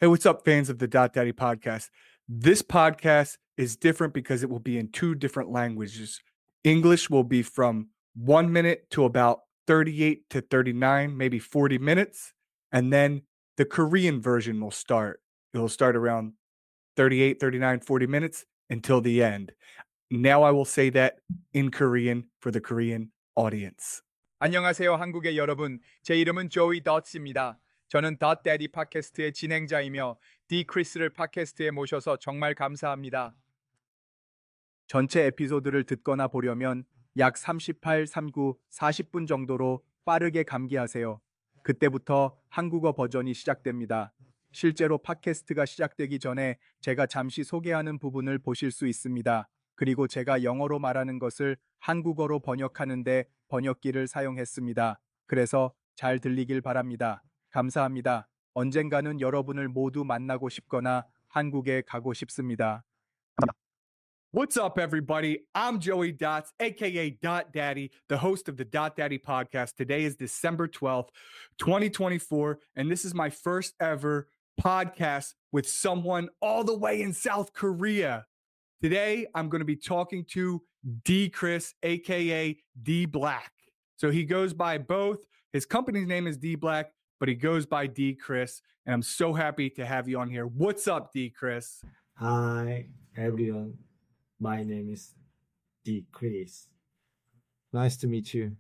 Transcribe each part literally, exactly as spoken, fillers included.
Hey, what's up, fans of the Dot Daddy podcast? This podcast is different because it will be in two different languages. English will be from one minute to about thirty-eight to thirty-nine, maybe forty minutes. And then the Korean version will start. It'll start around thirty-eight, thirty-nine, forty minutes until the end. Now I will say that in Korean for the Korean audience. 안녕하세요, 한국의 여러분. 제 이름은 조이 덧스입니다. 저는 덧데디 팟캐스트의 진행자이며 디크리스를 팟캐스트에 모셔서 정말 감사합니다. 전체 에피소드를 듣거나 보려면 약 삼십팔, 삼십구, 사십 분 정도로 빠르게 감기하세요. 그때부터 한국어 버전이 시작됩니다. 실제로 팟캐스트가 시작되기 전에 제가 잠시 소개하는 부분을 보실 수 있습니다. 그리고 제가 영어로 말하는 것을 한국어로 번역하는데 번역기를 사용했습니다. 그래서 잘 들리길 바랍니다. 감사합니다. 언젠가는 여러분을 모두 만나고 싶거나 한국에 가고 싶습니다. What's up, everybody? I'm Joey Dots, aka Dot Daddy, the host of the Dot Daddy podcast. Today is December twelfth, twenty twenty-four, and this is my first ever podcast with someone all the way in South Korea. Today, I'm going to be talking to D Chris, aka D Black. So he goes by both. His company's name is D Black, but he goes by D Chris, and I'm so happy to have you on here. What's up, D Chris? Hi, everyone. My name is D Chris. Nice to meet you.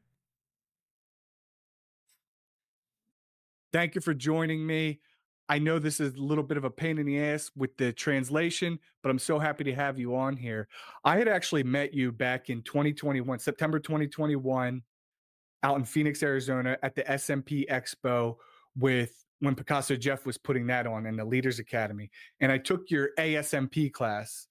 Thank you for joining me. I know this is a little bit of a pain in the ass with the translation, but I'm so happy to have you on here. I had actually met you back in twenty twenty-one, September twenty twenty-one, out in Phoenix, Arizona at the S M P Expo with when Picasso Jeff was putting that on in the Leaders Academy. And I took your A S M P class.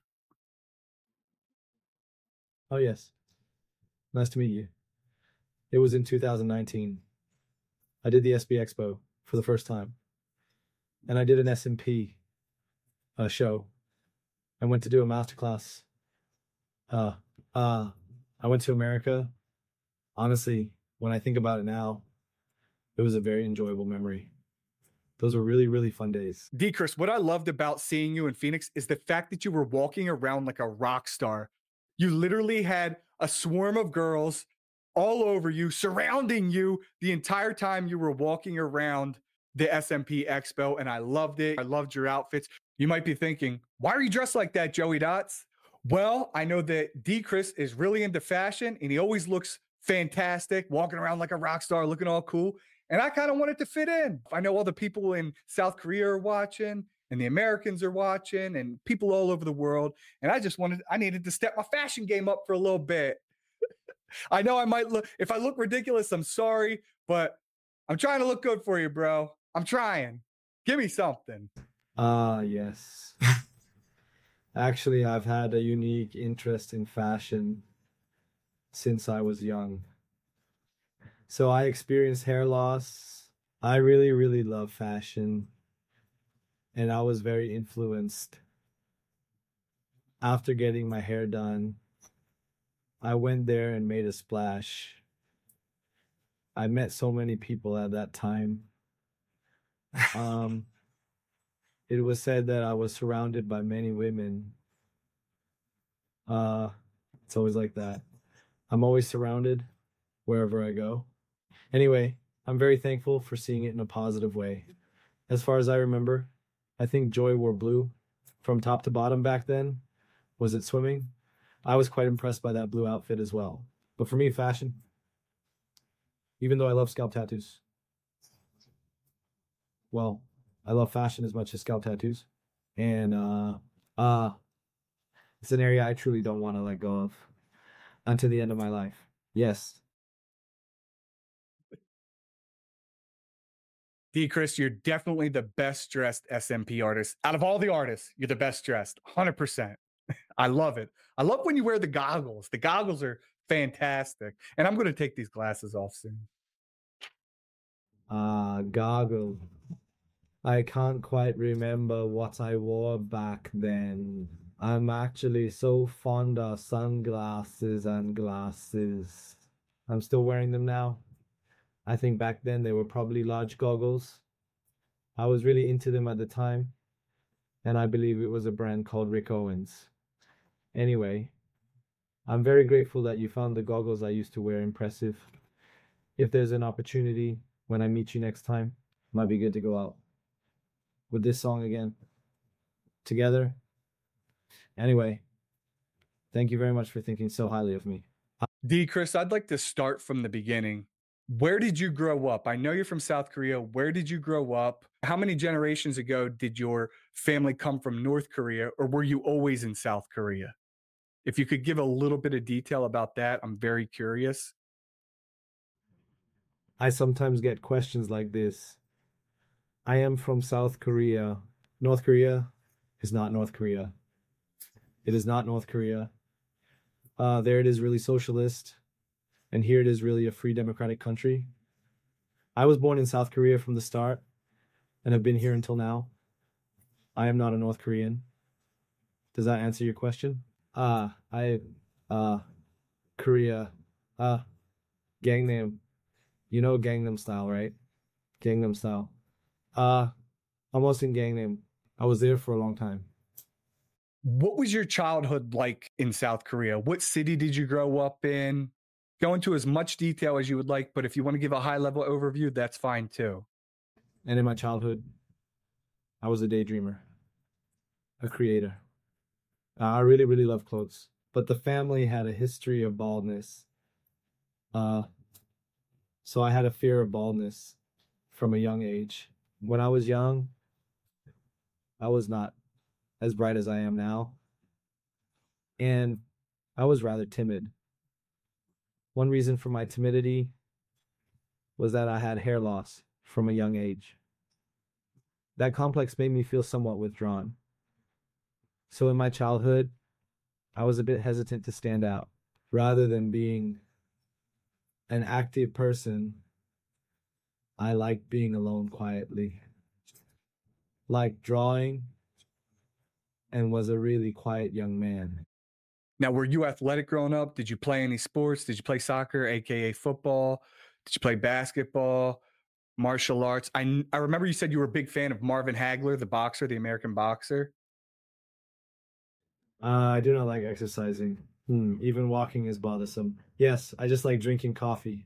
Oh, yes. Nice to meet you. It was in two thousand nineteen. I did the S B Expo for the first time. And I did an S M P uh, show. I went to do a masterclass. Uh, uh, I went to America. Honestly, when I think about it now, it was a very enjoyable memory. Those were really, really fun days. D Chris, what I loved about seeing you in Phoenix is the fact that you were walking around like a rock star. You literally had a swarm of girls all over you, surrounding you the entire time you were walking around the S M P Expo, and I loved it. I loved your outfits. You might be thinking, why are you dressed like that, Joey Dots? Well, I know that D Chris is really into fashion, and he always looks fantastic, walking around like a rock star, looking all cool. And I kind of wanted to fit in. I know all the people in South Korea are watching, and the Americans are watching, and people all over the world. And I just wanted, I needed to step my fashion game up for a little bit. I know I might look, if I look ridiculous, I'm sorry, but I'm trying to look good for you, bro. I'm trying. Give me something. Ah, uh, yes. Actually, I've had a unique interest in fashion since I was young. So I experienced hair loss. I really, really love fashion. And I was very influenced. After getting my hair done, I went there and made a splash. I met so many people at that time. Um, it was said that I was surrounded by many women. Uh, it's always like that. I'm always surrounded wherever I go. Anyway, I'm very thankful for seeing it in a positive way. As far as I remember, I think Joy wore blue from top to bottom back then. Was it swimming? I was quite impressed by that blue outfit as well. But for me, fashion, even though I love scalp tattoos, well, I love fashion as much as scalp tattoos. And uh, uh, it's an area I truly don't want to let go of until the end of my life. Yes. D Chris, you're definitely the best dressed S M P artist. Out of all the artists, you're the best dressed, one hundred percent. I love it. I love when you wear the goggles. The goggles are fantastic. And I'm going to take these glasses off soon. Uh, goggles. I can't quite remember what I wore back then. I'm actually so fond of sunglasses and glasses. I'm still wearing them now. I think back then they were probably large goggles. I was really into them at the time. and I believe it was a brand called Rick Owens. Anyway, I'm very grateful that you found the goggles I used to wear impressive. If there's an opportunity when I meet you next time, might be good to go out with this song again together. Anyway, thank you very much for thinking so highly of me. D. Chris, I'd like to start from the beginning. Where did you grow up? I know you're from South Korea. Where did you grow up? How many generations ago did your family come from North Korea, or were you always in South Korea? If you could give a little bit of detail about that, I'm very curious. I sometimes get questions like this. I am from South Korea. North Korea is not North Korea. It is not North Korea. Uh, there it is really socialist, and here it is really a free democratic country. I was born in South Korea from the start and have been here until now. I am not a North Korean. Does that answer your question? Uh, I, uh, Korea, uh, Gangnam. You know Gangnam Style, right? Gangnam Style. Uh, almost in Gangnam. I was there for a long time. What was your childhood like in South Korea? What city did you grow up in? Go into as much detail as you would like, but if you want to give a high-level overview, that's fine too. And in my childhood, I was a daydreamer, a creator. Uh, I really, really love clothes. But the family had a history of baldness. Uh, so I had a fear of baldness from a young age. When I was young, I was not as bright as I am now. And I was rather timid. One reason for my timidity was that I had hair loss from a young age. That complex made me feel somewhat withdrawn. So in my childhood, I was a bit hesitant to stand out. Rather than being an active person, I liked being alone quietly. Liked drawing, and was a really quiet young man. Now, were you athletic growing up? Did you play any sports? Did you play soccer, aka football? Did you play basketball, martial arts? I, I remember you said you were a big fan of Marvin Hagler, the boxer, the American boxer. Uh, I do not like exercising. Hmm, even walking is bothersome. Yes, I just like drinking coffee.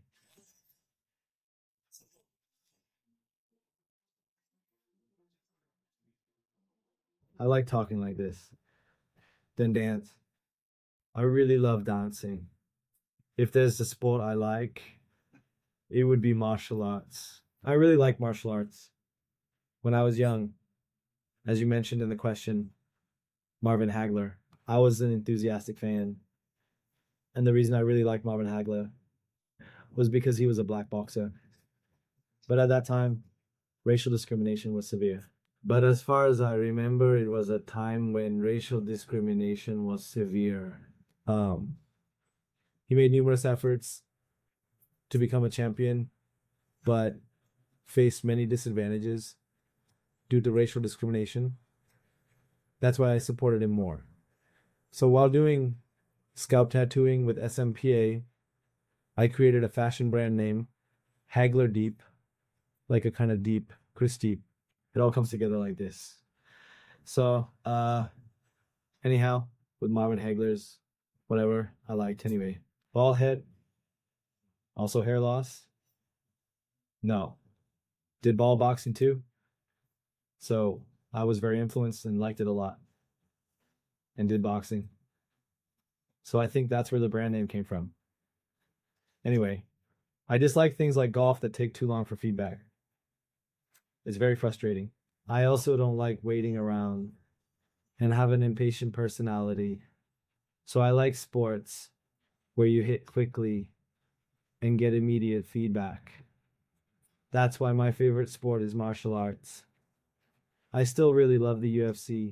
I like talking like this. Then dance. I really love dancing. If there's a sport I like, it would be martial arts. I really like martial arts. When I was young, as you mentioned in the question, Marvin Hagler, I was an enthusiastic fan. And the reason I really liked Marvin Hagler was because he was a black boxer. But at that time, racial discrimination was severe. But as far as I remember, it was a time when racial discrimination was severe. Um, he made numerous efforts to become a champion, but faced many disadvantages due to racial discrimination. That's why I supported him more. So while doing scalp tattooing with S M P A, I created a fashion brand name, Hagler Deep, like a kind of deep, Chris Deep. It all comes together like this. So, uh, anyhow, with Marvin Hagler's, whatever I liked anyway. Bald head, also hair loss. No. Did ball boxing too. So I was very influenced and liked it a lot. And did boxing. So I think that's where the brand name came from. Anyway, I dislike things like golf that take too long for feedback. It's very frustrating. I also don't like waiting around and have an impatient personality. So I like sports where you hit quickly and get immediate feedback. That's why my favorite sport is martial arts. I still really love the U F C.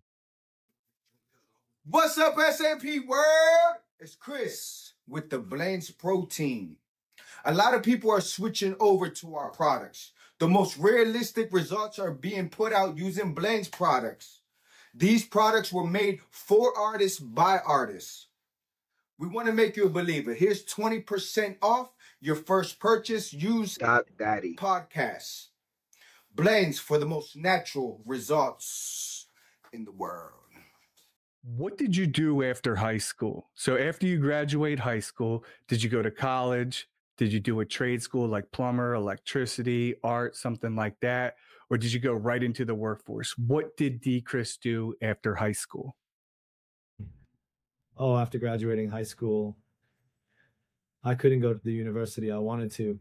What's up, S M P world? It's Chris with the Blaine's Protein. A lot of people are switching over to our products. The most realistic results are being put out using Blaine's products. These products were made for artists by artists. We want to make you a believer. Here's twenty percent off your first purchase. Use Dot Daddy. Podcasts. Blaine's for the most natural results. in the world. What did you do after high school? So after you graduate high school, did you go to college? Did you do a trade school like plumber, electricity, art, something like that? Or did you go right into the workforce? What did D. Chris do after high school? Oh, after graduating high school, I couldn't go to the university I wanted to.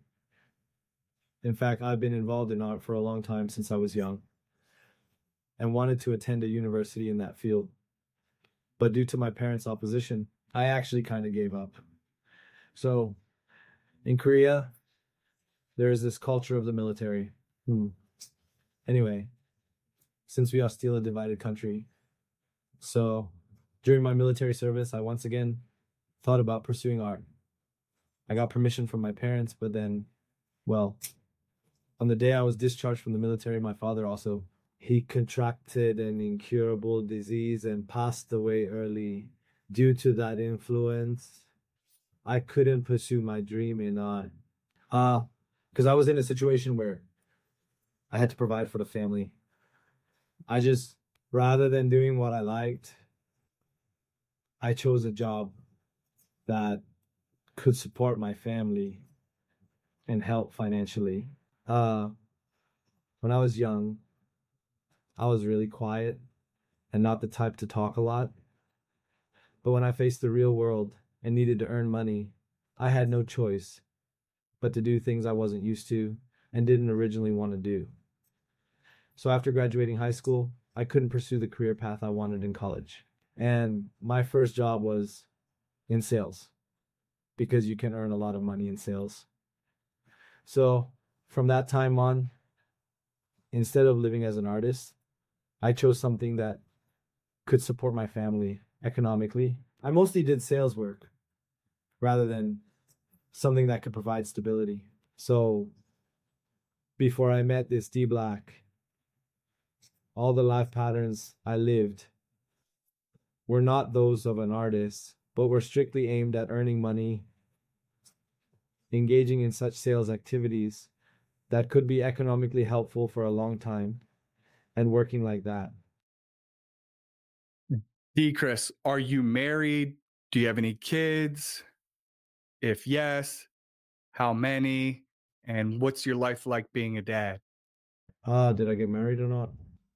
In fact, I've been involved in art for a long time since I was young and wanted to attend a university in that field. But due to my parents' opposition, I actually kind of gave up. So in Korea, there is this culture of the military. Hmm. Anyway, since we are still a divided country, so during my military service, I once again thought about pursuing art. I got permission from my parents, but then, well, on the day I was discharged from the military, my father also, he contracted an incurable disease and passed away early. Due to that influence, I couldn't pursue my dream in art. Uh, because I was in a situation where I had to provide for the family. I just, rather than doing what I liked, I chose a job that could support my family and help financially. Uh, when I was young, I was really quiet and not the type to talk a lot. But when I faced the real world and needed to earn money, I had no choice but to do things I wasn't used to and didn't originally want to do. So after graduating high school, I couldn't pursue the career path I wanted in college. And my first job was in sales because you can earn a lot of money in sales. So from that time on, instead of living as an artist, I chose something that could support my family economically. I mostly did sales work rather than something that could provide stability. So before I met this D Black, all the life patterns I lived were not those of an artist, but were strictly aimed at earning money, engaging in such sales activities that could be economically helpful for a long time, and working like that. D. Chris, are you married? Do you have any kids? If yes, how many? And what's your life like being a dad? Ah, uh, did I get married or not?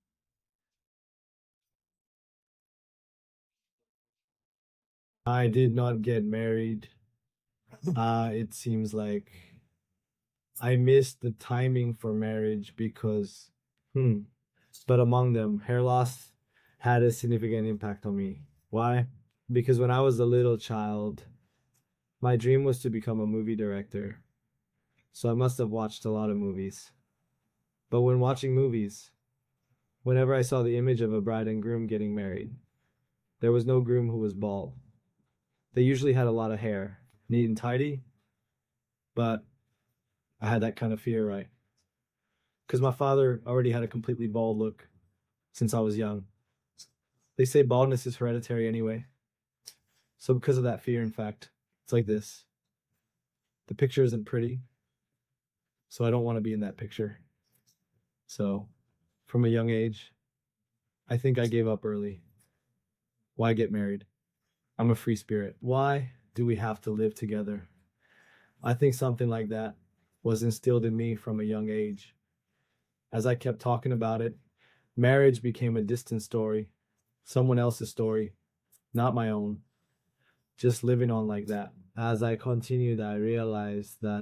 I did not get married. Uh, it seems like I missed the timing for marriage because, hmm, but among them, hair loss had a significant impact on me. Why? Because when I was a little child, my dream was to become a movie director. So I must have watched a lot of movies. But when watching movies, whenever I saw the image of a bride and groom getting married, there was no groom who was bald. They usually had a lot of hair, neat and tidy, but I had that kind of fear, right? Because my father already had a completely bald look since I was young. They say baldness is hereditary anyway. So because of that fear, in fact, it's like this. The picture isn't pretty, so I don't want to be in that picture. So from a young age, I think I gave up early. Why get married? I'm a free spirit. Why do we have to live together? I think something like that was instilled in me from a young age. As I kept talking about it, marriage became a distant story, someone else's story, not my own. Just living on like that. As I continued, I realized that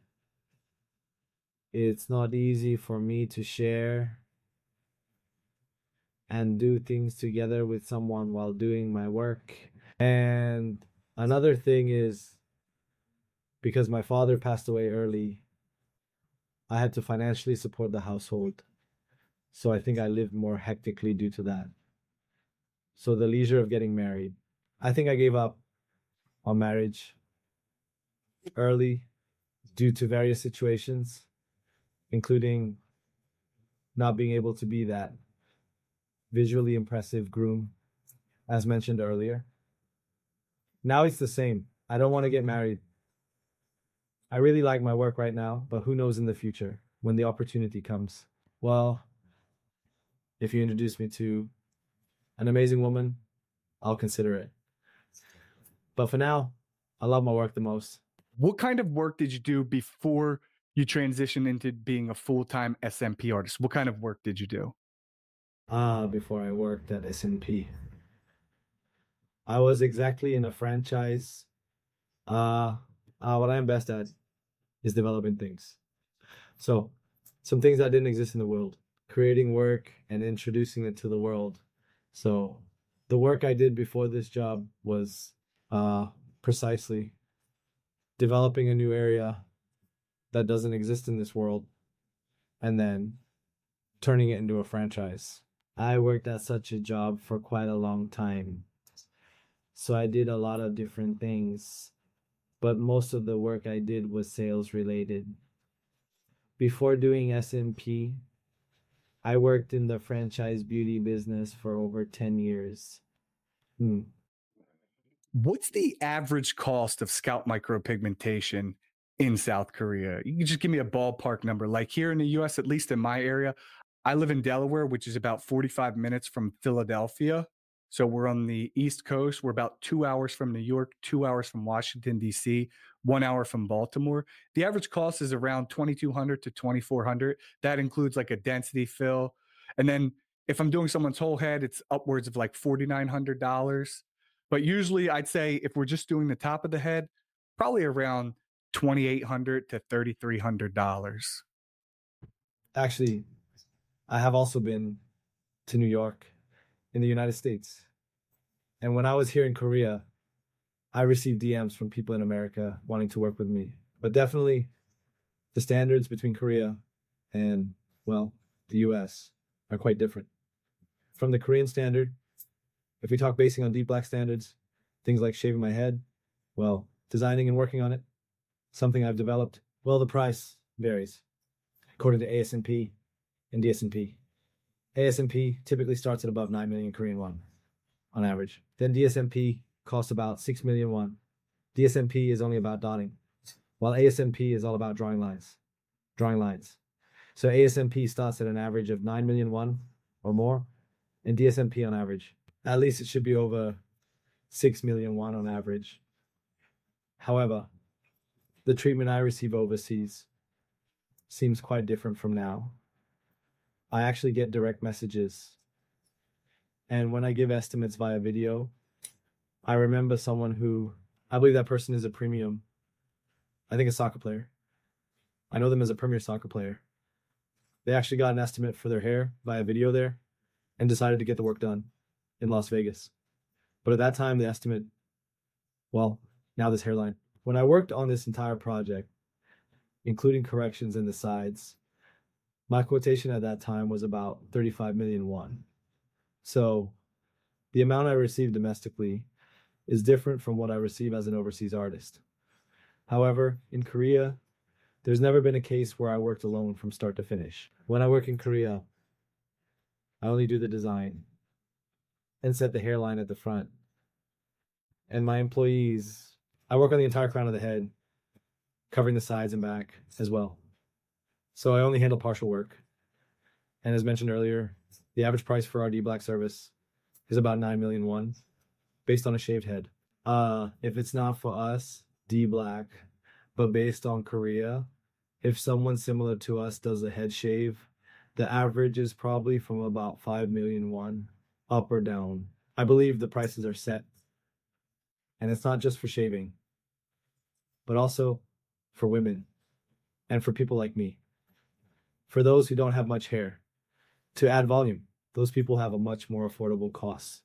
it's not easy for me to share and do things together with someone while doing my work. And another thing is, because my father passed away early, I had to financially support the household. So I think I lived more hectically due to that. So the leisure of getting married, I think I gave up on marriage early due to various situations, including not being able to be that visually impressive groom, as mentioned earlier. Now it's the same. I don't want to get married. I really like my work right now, but who knows in the future when the opportunity comes. Well, if you introduce me to an amazing woman, I'll consider it. But for now, I love my work the most. What kind of work did you do before you transitioned into being a full-time S M P artist? What kind of work did you do? Ah, uh, before I worked at S M P, I was exactly in a franchise. Uh, uh, what I'm best at is developing things. So, some things that didn't exist in the world, creating work and introducing it to the world. So, the work I did before this job was uh, precisely developing a new area that doesn't exist in this world and then turning it into a franchise. I worked at such a job for quite a long time. So I did a lot of different things, but most of the work I did was sales related. Before doing S M P, I worked in the franchise beauty business for over ten years. Hmm. What's the average cost of scalp micropigmentation in South Korea? You can just give me a ballpark number. Like here in the U S, at least in my area, I live in Delaware, which is about forty-five minutes from Philadelphia. So we're on the East Coast. We're about two hours from New York, two hours from Washington, D C, one hour from Baltimore. The average cost is around twenty-two hundred to twenty-four hundred. That includes like a density fill. And then if I'm doing someone's whole head, it's upwards of like forty-nine hundred dollars. But usually I'd say if we're just doing the top of the head, probably around twenty-eight hundred to thirty-three hundred dollars. Actually, I have also been to New York in the United States. And when I was here in Korea, I received D Ms from people in America wanting to work with me. But definitely the standards between Korea and, well, the U S are quite different. From the Korean standard, if we talk basing on deep black standards, things like shaving my head, well, designing and working on it, something I've developed, well, the price varies according to A S M P and D S M P. A S M P typically starts at above nine million Korean won on average. Then D S M P costs about six million won. D S M P is only about dotting, while A S M P is all about drawing lines. Drawing lines. So A S M P starts at an average of nine million won or more, and D S M P on average, at least it should be over six million won on average. However, the treatment I receive overseas seems quite different from now. I actually get direct messages. And when I give estimates via video, I remember someone who, I believe that person is a premium, I think a soccer player. I know them as a premier soccer player. They actually got an estimate for their hair via video there and decided to get the work done in Las Vegas. But at that time, the estimate, well, now this hairline. When I worked on this entire project, including corrections in the sides, my quotation at that time was about thirty-five million won. So the amount I receive domestically is different from what I receive as an overseas artist. However, in Korea, there's never been a case where I worked alone from start to finish. When I work in Korea, I only do the design and set the hairline at the front. And my employees, I work on the entire crown of the head, covering the sides and back as well. So I only handle partial work. And as mentioned earlier, the average price for our D-Black service is about nine million won, based on a shaved head. Uh, if it's not for us, D-Black, but based on Korea, if someone similar to us does a head shave, the average is probably from about five million won, up or down. I believe the prices are set. And it's not just for shaving, but also for women and for people like me. For those who don't have much hair, to add volume, those people have a much more affordable cost.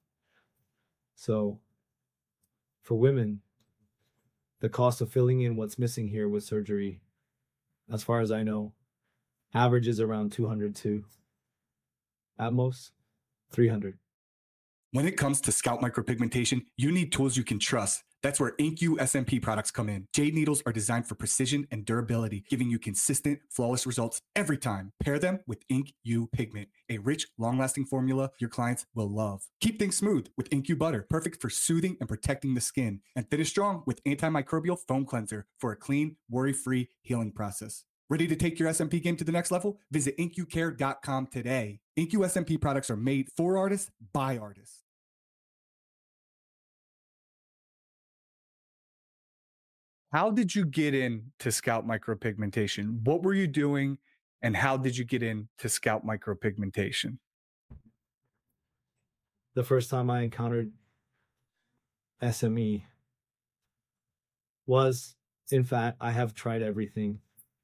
So for women, the cost of filling in what's missing here with surgery, as far as I know, averages around two hundred to, at most, three hundred. When it comes to scalp micropigmentation, you need tools you can trust. That's where InkU S M P products come in. Jade needles are designed for precision and durability, giving you consistent, flawless results every time. Pair them with InkU Pigment, a rich, long-lasting formula your clients will love. Keep things smooth with InkU Butter, perfect for soothing and protecting the skin. And finish strong with antimicrobial foam cleanser for a clean, worry-free healing process. Ready to take your S M P game to the next level? Visit ink u care dot com today. InkU S M P products are made for artists by artists. How did you get into scalp micropigmentation? What were you doing and how did you get into scalp micropigmentation? The first time I encountered S M E was, in fact, I have tried everything.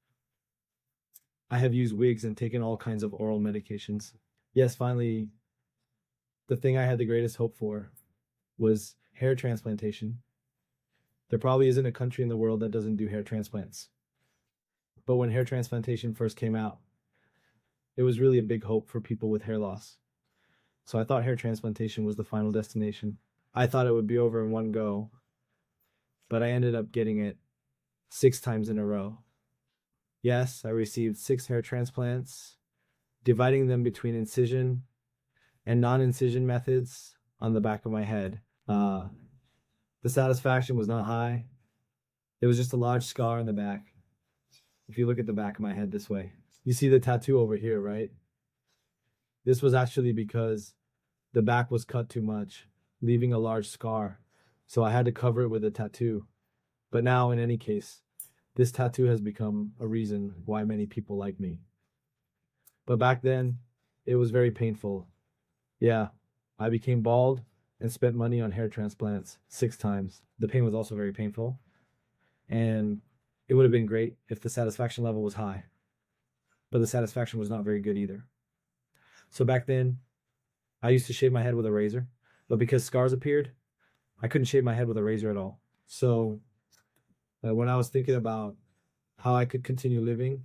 I have used wigs and taken all kinds of oral medications. Yes, finally, the thing I had the greatest hope for was hair transplantation. There probably isn't a country in the world that doesn't do hair transplants. But when hair transplantation first came out, it was really a big hope for people with hair loss. So I thought hair transplantation was the final destination. I thought it would be over in one go, but I ended up getting it six times in a row. Yes, I received six hair transplants, dividing them between incision and non-incision methods on the back of my head. Uh, the satisfaction was not high. It was just a large scar on the back. If you look at the back of my head this way, you see the tattoo over here, right? This was actually because the back was cut too much, leaving a large scar. So I had to cover it with a tattoo. But now, in any case, this tattoo has become a reason why many people like me. But back then, it was very painful. Yeah, I became bald and spent money on hair transplants six times. The pain was also very painful. And it would have been great if the satisfaction level was high. But the satisfaction was not very good either. So back then, I used to shave my head with a razor. But because scars appeared, I couldn't shave my head with a razor at all. So uh, when I was thinking about how I could continue living,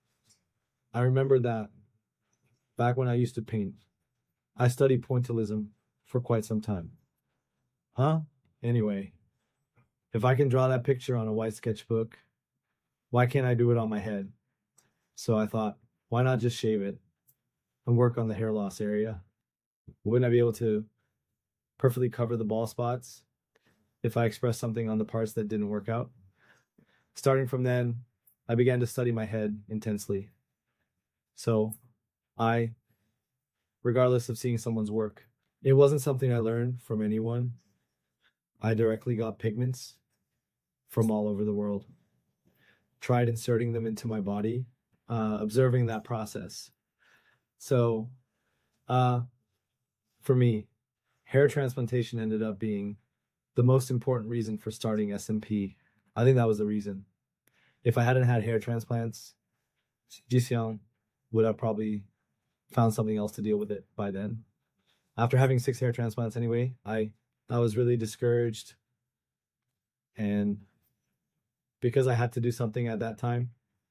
I remembered that back when I used to paint, I studied pointillism for quite some time. Huh? Anyway, if I can draw that picture on a white sketchbook, why can't I do it on my head? So I thought, why not just shave it and work on the hair loss area? Wouldn't I be able to perfectly cover the bald spots if I expressed something on the parts that didn't work out? Starting from then, I began to study my head intensely. So I, regardless of seeing someone's work, it wasn't something I learned from anyone. I directly got pigments from all over the world, tried inserting them into my body, uh, observing that process. So uh, for me, hair transplantation ended up being the most important reason for starting S M P. I think that was the reason. If I hadn't had hair transplants, Jiseong would have probably found something else to deal with it by then. After having six hair transplants anyway, I, I was really discouraged. And because I had to do something at that time,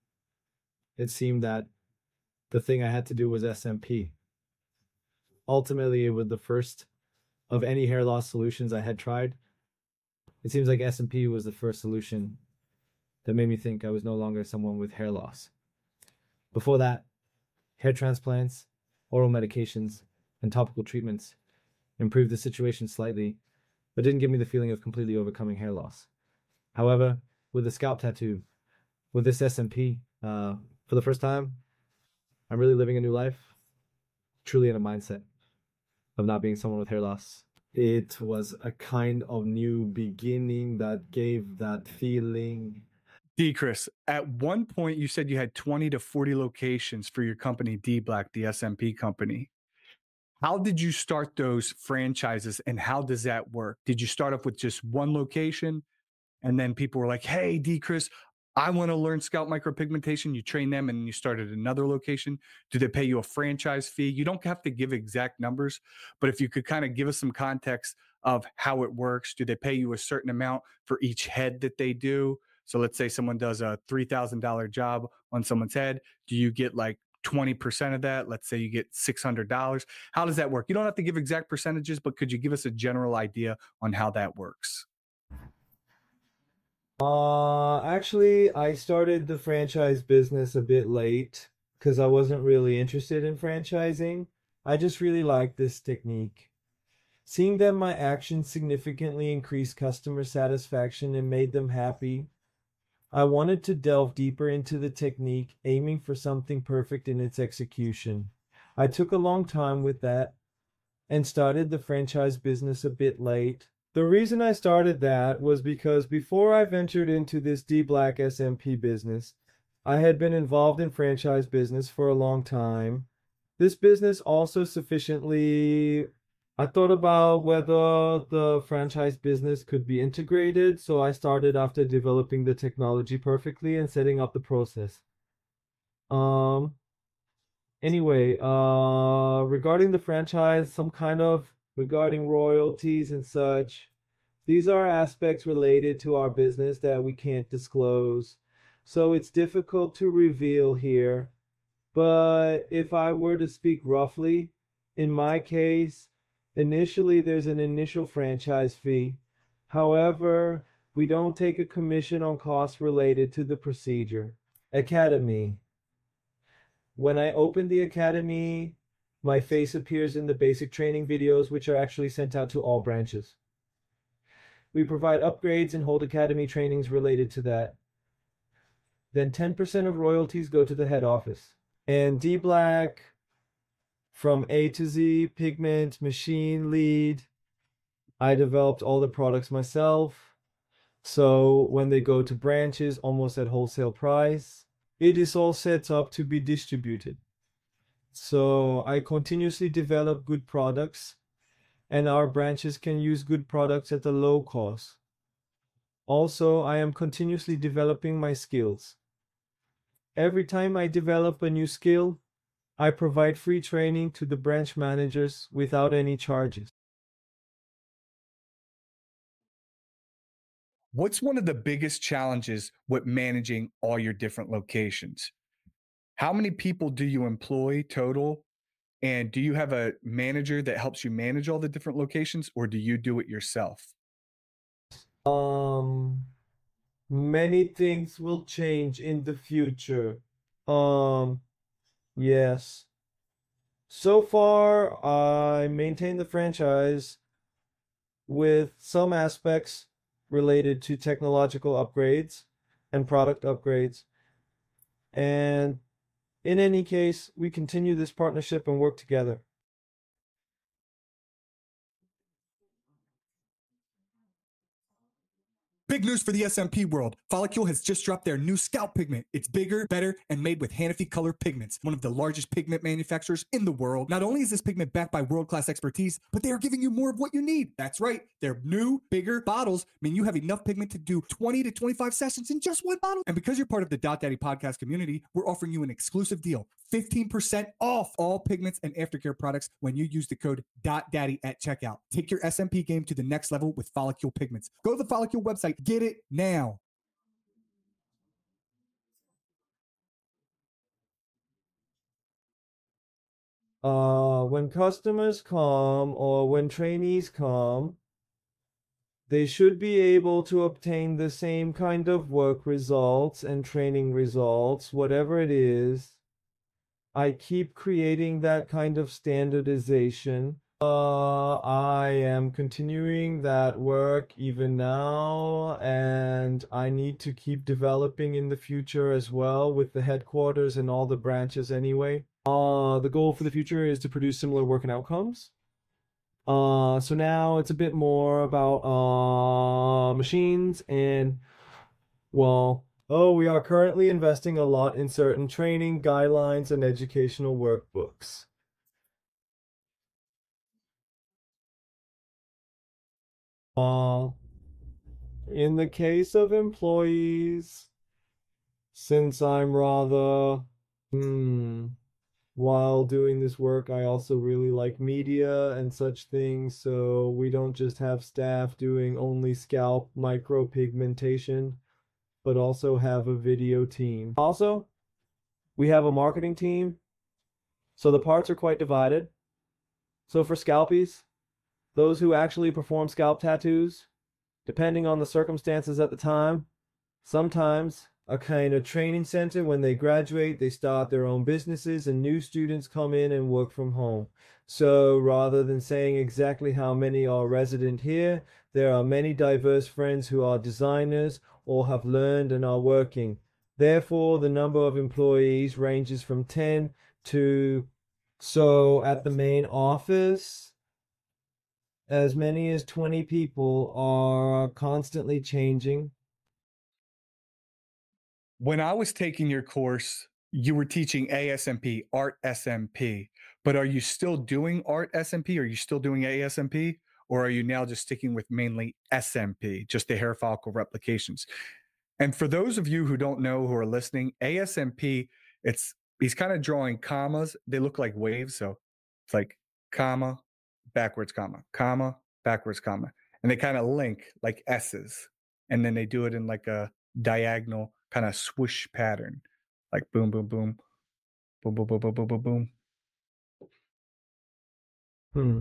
it seemed that the thing I had to do was S M P. Ultimately, it was the first of any hair loss solutions I had tried. It seems like S M P was the first solution that made me think I was no longer someone with hair loss. Before that, hair transplants, oral medications, and topical treatments improved the situation slightly, but didn't give me the feeling of completely overcoming hair loss. However, with the scalp tattoo, with this S M P, uh, for the first time, I'm really living a new life, truly in a mindset of not being someone with hair loss. It was a kind of new beginning that gave that feeling. D. Chris, at one point you said you had twenty to forty locations for your company, D Black, the S M P company. How did you start those franchises and how does that work? Did you start off with just one location and then people were like, hey, D. Chris, I want to learn scalp micropigmentation. You train them and you started another location. Do they pay you a franchise fee? You don't have to give exact numbers, but if you could kind of give us some context of how it works. Do they pay you a certain amount for each head that they do? So let's say someone does a three thousand dollars job on someone's head. Do you get like twenty percent of that? Let's say you get six hundred dollars. How does that work? You don't have to give exact percentages, but could you give us a general idea on how that works? Uh, actually, I started the franchise business a bit late because I wasn't really interested in franchising. I just really liked this technique. Seeing that my actions significantly increased customer satisfaction and made them happy, I wanted to delve deeper into the technique, aiming for something perfect in its execution. I took a long time with that and started the franchise business a bit late. The reason I started that was because before I ventured into this D Black S M P business, I had been involved in franchise business for a long time. This business also sufficiently, I thought about whether the franchise business could be integrated, so I started after developing the technology perfectly and setting up the process. Um, anyway, uh, regarding the franchise, some kind of regarding royalties and such, these are aspects related to our business that we can't disclose. So it's difficult to reveal here. But if I were to speak roughly, in my case, initially there's an initial franchise fee. However, we don't take a commission on costs related to the procedure. Academy. When I open the academy, my face appears in the basic training videos, which are actually sent out to all branches. We provide upgrades and hold academy trainings related to that. Then ten percent of royalties go to the head office. And D Black, from A to Z, pigment, machine, lead, I developed all the products myself. So when they go to branches almost at wholesale price, it is all set up to be distributed. So I continuously develop good products, and our branches can use good products at a low cost. Also, I am continuously developing my skills. Every time I develop a new skill, I provide free training to the branch managers without any charges. What's one of the biggest challenges with managing all your different locations? How many people do you employ total? And do you have a manager that helps you manage all the different locations, or do you do it yourself? Um, many things will change in the future. Um, yes. So far, I maintain the franchise with some aspects related to technological upgrades and product upgrades. And in any case, we continue this partnership and work together. Big news for the S M P world. Follicule has just dropped their new scalp pigment. It's bigger, better, and made with Hanafi Color Pigments, one of the largest pigment manufacturers in the world. Not only is this pigment backed by world-class expertise, but they are giving you more of what you need. That's right. Their new, bigger bottles mean you have enough pigment to do twenty to twenty-five sessions in just one bottle. And because you're part of the Dot Daddy podcast community, we're offering you an exclusive deal. fifteen percent off all pigments and aftercare products when you use the code DOTDaddy at checkout. Take your S M P game to the next level with Follicule Pigments. Go to the Follicule website. Get it now. Uh, when customers come or when trainees come, they should be able to obtain the same kind of work results and training results, whatever it is. I keep creating that kind of standardization. Uh, I am continuing that work even now, and I need to keep developing in the future as well with the headquarters and all the branches anyway. Uh, the goal for the future is to produce similar work and outcomes. Uh, so now it's a bit more about uh, machines and, well, oh, we are currently investing a lot in certain training guidelines and educational workbooks. Uh, in the case of employees, since I'm rather, hmm, while doing this work, I also really like media and such things, so we don't just have staff doing only scalp micropigmentation, but also have a video team. Also, we have a marketing team, so the parts are quite divided. So for scalpies, those who actually perform scalp tattoos, depending on the circumstances at the time, sometimes a kind of training center. When they graduate, they start their own businesses and new students come in and work from home. So rather than saying exactly how many are resident here, there are many diverse friends who are designers or have learned and are working. Therefore, the number of employees ranges from ten to, so at the main office, as many as twenty people are constantly changing. When I was taking your course, you were teaching A S M P, Art S M P, but are you still doing Art S M P? Are you still doing A S M P? Or are you now just sticking with mainly S M P, just the hair follicle replications? And for those of you who don't know, who are listening, A S M P, it's he's kind of drawing commas. They look like waves. So it's like comma, backwards comma, comma, backwards comma. And they kind of link like S's. And then they do it in like a diagonal kind of swoosh pattern. Like boom, boom, boom, boom, boom, boom, boom, boom, boom, boom. Hmm.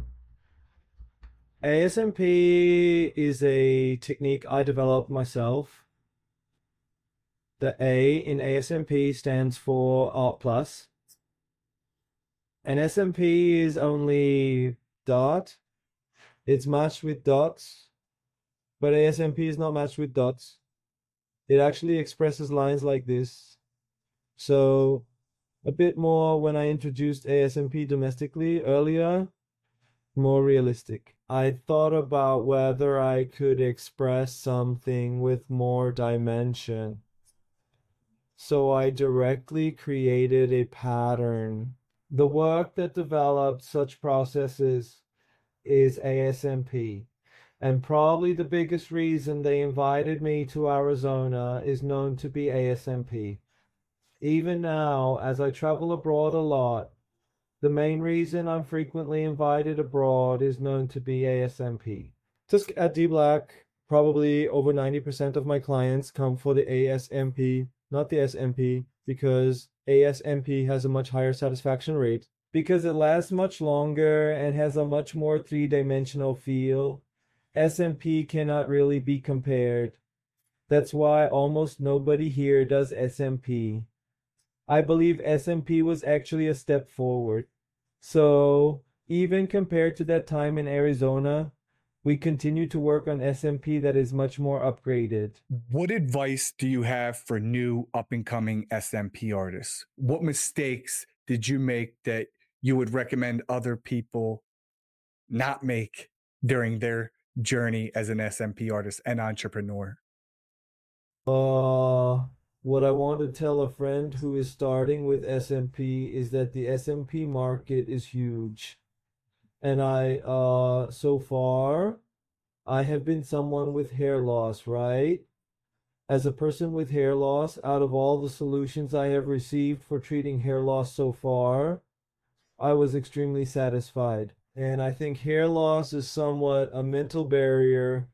A S M P is a technique I developed myself. The A in A S M P stands for Art Plus. And S M P is only dot. It's matched with dots. But A S M P is not matched with dots. It actually expresses lines like this. So a bit more when I introduced A S M P domestically earlier, more realistic. I thought about whether I could express something with more dimension. So I directly created a pattern. The work that developed such processes is A S M P. And probably the biggest reason they invited me to Arizona is known to be A S M P. Even now, as I travel abroad a lot, the main reason I'm frequently invited abroad is known to be A S M P. Just at D Black, probably over ninety percent of my clients come for the A S M P, not the S M P, because A S M P has a much higher satisfaction rate, because it lasts much longer and has a much more three-dimensional feel. S M P cannot really be compared. That's why almost nobody here does S M P. I believe S M P was actually a step forward. So even compared to that time in Arizona, we continue to work on S M P that is much more upgraded. What advice do you have for new up-and-coming S M P artists? What mistakes did you make that you would recommend other people not make during their journey as an S M P artist and entrepreneur? Uh, what I want to tell a friend who is starting with S M P is that the S M P market is huge. And I, uh, so far, I have been someone with hair loss, right? As a person with hair loss, out of all the solutions I have received for treating hair loss so far, I was extremely satisfied. And I think hair loss is somewhat a mental barrier,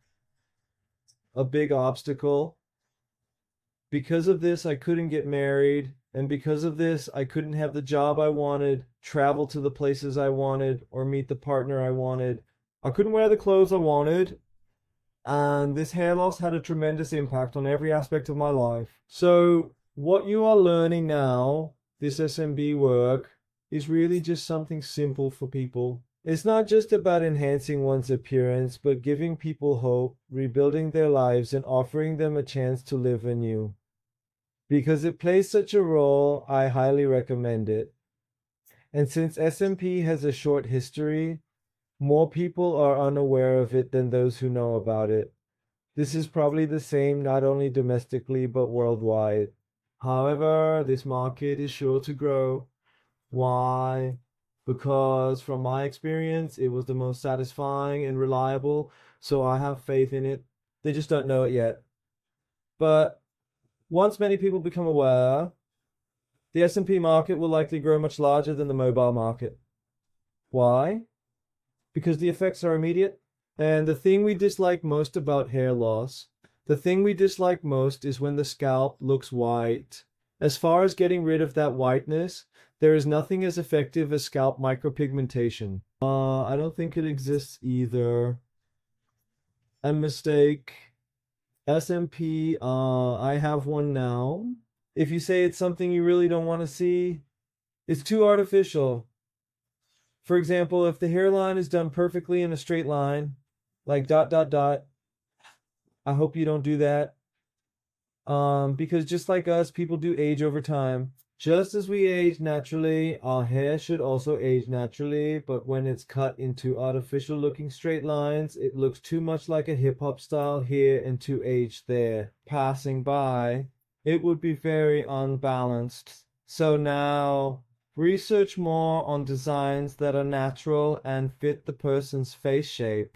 a big obstacle. Because of this, I couldn't get married. And because of this, I couldn't have the job I wanted, travel to the places I wanted, or meet the partner I wanted. I couldn't wear the clothes I wanted. And this hair loss had a tremendous impact on every aspect of my life. So what you are learning now, this S M P work, is really just something simple for people. It's not just about enhancing one's appearance, but giving people hope, rebuilding their lives, and offering them a chance to live anew. Because it plays such a role, I highly recommend it. And since S M P has a short history, more people are unaware of it than those who know about it. This is probably the same not only domestically but worldwide. However, this market is sure to grow. Why? Because from my experience, it was the most satisfying and reliable, so I have faith in it. They just don't know it yet. But once many people become aware, the S M P market will likely grow much larger than the mobile market. Why? Because the effects are immediate. And the thing we dislike most about hair loss, the thing we dislike most is when the scalp looks white. As far as getting rid of that whiteness, there is nothing as effective as scalp micropigmentation. Uh, I don't think it exists either. A mistake. S M P, uh, I have one now. If you say it's something you really don't want to see, it's too artificial. For example, if the hairline is done perfectly in a straight line, like dot, dot, dot, I hope you don't do that. Um, because just like us, people do age over time. Just as we age naturally, our hair should also age naturally, but when it's cut into artificial looking straight lines, it looks too much like a hip hop style here and too aged there. Passing by, it would be very unbalanced. So now, research more on designs that are natural and fit the person's face shape.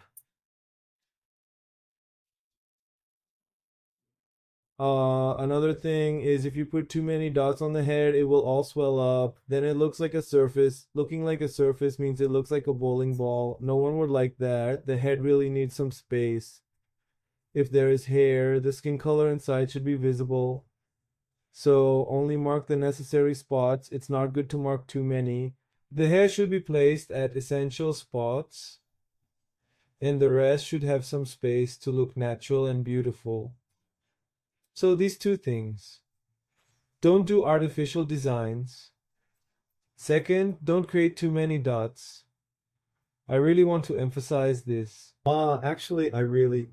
Uh, another thing is if you put too many dots on the head, it will all swell up. Then it looks like a surface. Looking like a surface means it looks like a bowling ball. No one would like that. The head really needs some space. If there is hair, the skin color inside should be visible. So only mark the necessary spots. It's not good to mark too many. The hair should be placed at essential spots, and the rest should have some space to look natural and beautiful. So these two things. Don't do artificial designs. Second, don't create too many dots. I really want to emphasize this. Uh, actually, I really.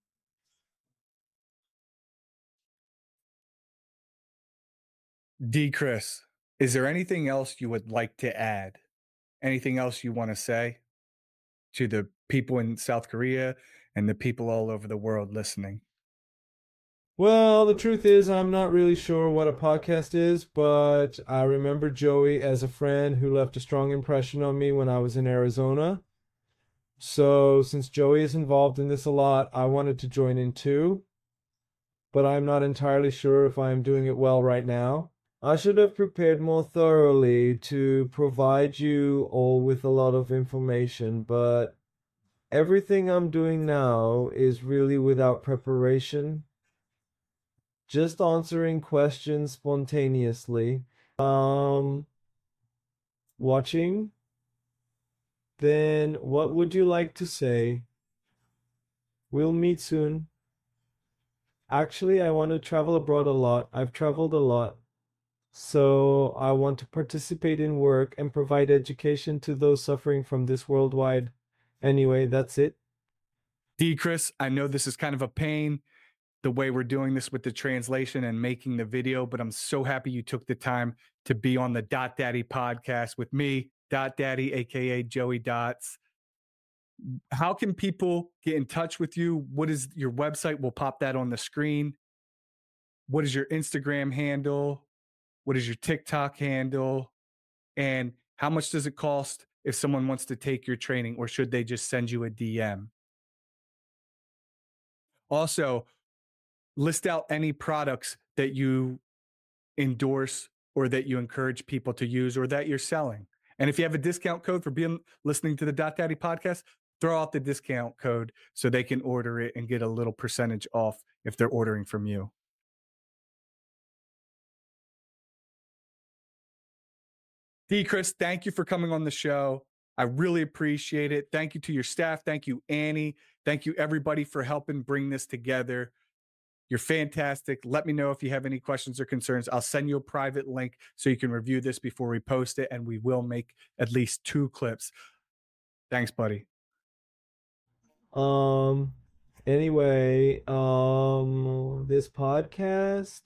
D. Chris, is there anything else you would like to add? Anything else you want to say to the people in South Korea and the people all over the world listening? Well, the truth is, I'm not really sure what a podcast is, but I remember Joey as a friend who left a strong impression on me when I was in Arizona. So, since Joey is involved in this a lot, I wanted to join in too. But I'm not entirely sure if I'm doing it well right now. I should have prepared more thoroughly to provide you all with a lot of information, but everything I'm doing now is really without preparation. Just answering questions spontaneously. Um, watching. Then what would you like to say? We'll meet soon. Actually, I want to travel abroad a lot. I've traveled a lot. So I want to participate in work and provide education to those suffering from this worldwide. Anyway, that's it. D. Chris, I know this is kind of a pain, the way we're doing this with the translation and making the video, but I'm so happy you took the time to be on the Dot Daddy podcast with me, Dot Daddy, aka Joey Dots. How can people get in touch with you? What is your website? We'll pop that on the screen. What is your Instagram handle? What is your TikTok handle? And how much does it cost if someone wants to take your training, or should they just send you a D M? Also, list out any products that you endorse or that you encourage people to use or that you're selling. And if you have a discount code for being listening to the Dot Daddy podcast, throw out the discount code so they can order it and get a little percentage off if they're ordering from you. D. Chris, thank you for coming on the show. I really appreciate it. Thank you to your staff. Thank you, Annie. Thank you, everybody, for helping bring this together. You're fantastic. Let me know if you have any questions or concerns. I'll send you a private link so you can review this before we post it, and we will make at least two clips. Thanks, buddy. Um, anyway, um, this podcast,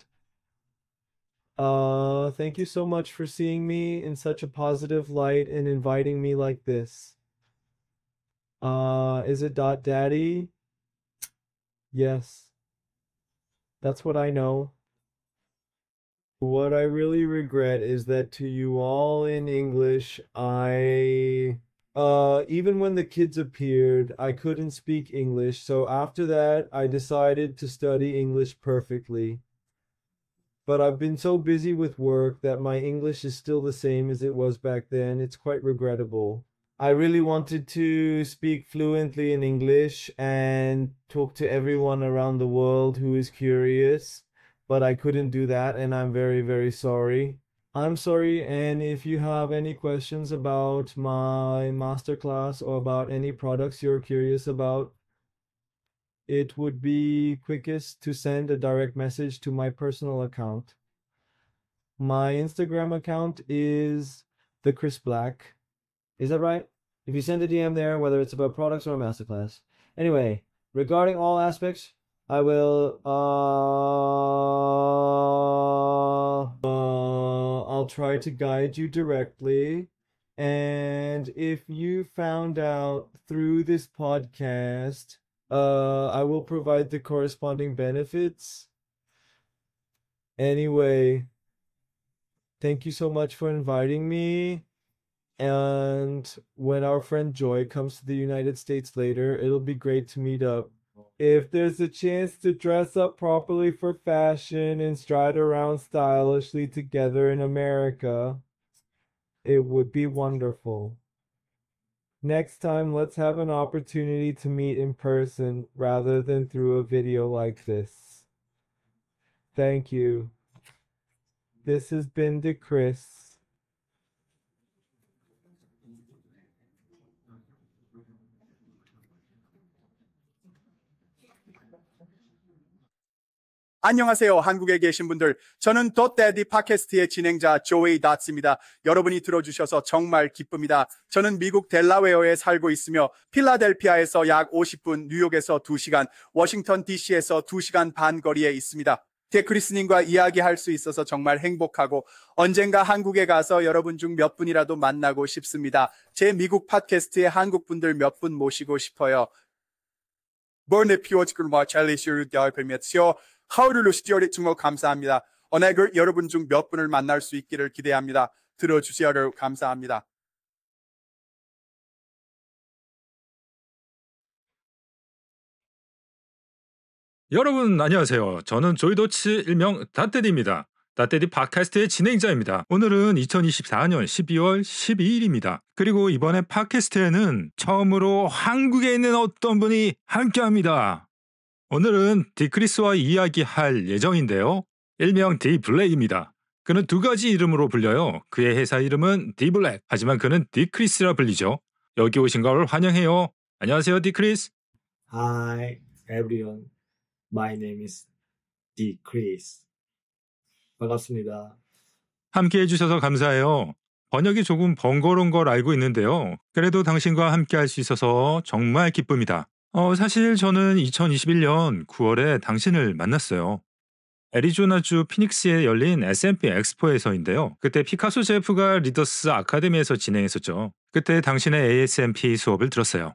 uh, thank you so much for seeing me in such a positive light and inviting me like this. Uh, is it Dot Daddy? Yes. That's what I know. What I really regret is that to you all in English, I, uh, even when the kids appeared, I couldn't speak English. So after that, I decided to study English perfectly. But I've been so busy with work that my English is still the same as it was back then. It's quite regrettable. I really wanted to speak fluently in English and talk to everyone around the world who is curious, but I couldn't do that, and I'm very, very sorry. I'm sorry, and if you have any questions about my masterclass or about any products you're curious about, it would be quickest to send a direct message to my personal account. My Instagram account is the Chris Black. Is that right? If you send a D M there, whether it's about products or a masterclass. Anyway, regarding all aspects, I will, uh, uh, I'll I'll try to guide you directly. And if you found out through this podcast, uh, I will provide the corresponding benefits. Anyway, thank you so much for inviting me. And when our friend Joy comes to the United States later, it'll be great to meet up. If there's a chance to dress up properly for fashion and stride around stylishly together in America, it would be wonderful. Next time, let's have an opportunity to meet in person rather than through a video like this. Thank you. This has been DeChris. 안녕하세요. 한국에 계신 분들. 저는 덧데디 팟캐스트의 진행자 조이 닷스입니다. 여러분이 들어주셔서 정말 기쁩니다. 저는 미국 델라웨어에 살고 있으며 필라델피아에서 약 오십 분, 뉴욕에서 두 시간, 워싱턴 디씨에서 두 시간 반 거리에 있습니다. 데크리스님과 이야기할 수 있어서 정말 행복하고 언젠가 한국에 가서 여러분 중 몇 분이라도 만나고 싶습니다. 제 미국 팟캐스트에 한국 분들 몇 분 모시고 싶어요. Bonne piotkur마 찰리시르 대알페미츠요. 하울루 스티어리 정말 감사합니다. 오늘 여러분 중 몇 분을 만날 수 있기를 기대합니다. 들어주셔서 감사합니다. 여러분 안녕하세요. 저는 조이도치 일명 닷데디입니다. 닷데디 팟캐스트의 진행자입니다. 오늘은 이천이십사년 십이월 십이일입니다. 그리고 이번에 팟캐스트에는 처음으로 한국에 있는 어떤 분이 함께합니다. 오늘은 디크리스와 이야기할 예정인데요. 일명 디블랙입니다. 그는 두 가지 이름으로 불려요. 그의 회사 이름은 디블랙, 하지만 그는 디크리스라 불리죠. 여기 오신 걸 환영해요. 안녕하세요, 디크리스. Hi everyone, my name is DeChris. 반갑습니다. 함께 해주셔서 감사해요. 번역이 조금 번거로운 걸 알고 있는데요. 그래도 당신과 함께 할 수 있어서 정말 기쁩니다. 어, 사실 저는 이천이십일년 구월에 당신을 만났어요. 애리조나주 피닉스에 열린 에스엠피 엑스포에서인데요. 그때 피카소 제프가 리더스 아카데미에서 진행했었죠. 그때 당신의 에이에스엠피 수업을 들었어요.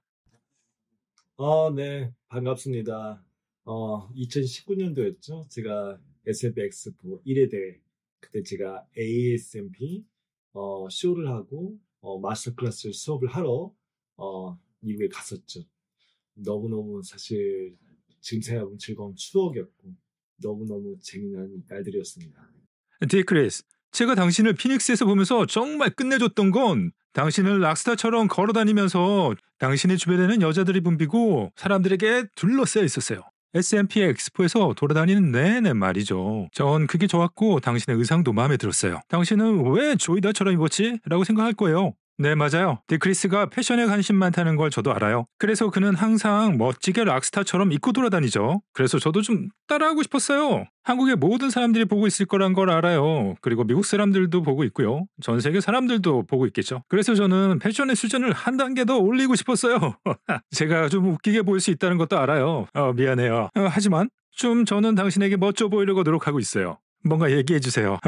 어, 네, 반갑습니다. 어, 이천십구년도였죠. 제가 에스엠피 엑스포 일 회 대회, 그때 제가 에이에스엠피 어, 쇼를 하고 어, 마스터 클래스 수업을 하러 어, 미국에 갔었죠. 너무너무 사실 지금 생각하면 즐거운 추억이었고 너무너무 재미난 날들이었습니다. 디크리스, 제가 당신을 피닉스에서 보면서 정말 끝내줬던 건 당신은 락스타처럼 걸어다니면서 당신의 주변에는 여자들이 붐비고 사람들에게 둘러싸여 있었어요. 에스엠피 엑스포에서 돌아다니는 내내 말이죠. 전 그게 좋았고 당신의 의상도 마음에 들었어요. 당신은 왜 조이다처럼 입었지? 라고 생각할 거예요. 네, 맞아요. 디크리스가 패션에 관심 많다는 걸 저도 알아요. 그래서 그는 항상 멋지게 락스타처럼 입고 돌아다니죠. 그래서 저도 좀 따라하고 싶었어요. 한국의 모든 사람들이 보고 있을 거란 걸 알아요. 그리고 미국 사람들도 보고 있고요. 전 세계 사람들도 보고 있겠죠. 그래서 저는 패션의 수준을 한 단계 더 올리고 싶었어요. 제가 좀 웃기게 보일 수 있다는 것도 알아요. 어, 미안해요. 어, 하지만 좀 저는 당신에게 멋져 보이려고 노력하고 있어요. 뭔가 얘기해 주세요.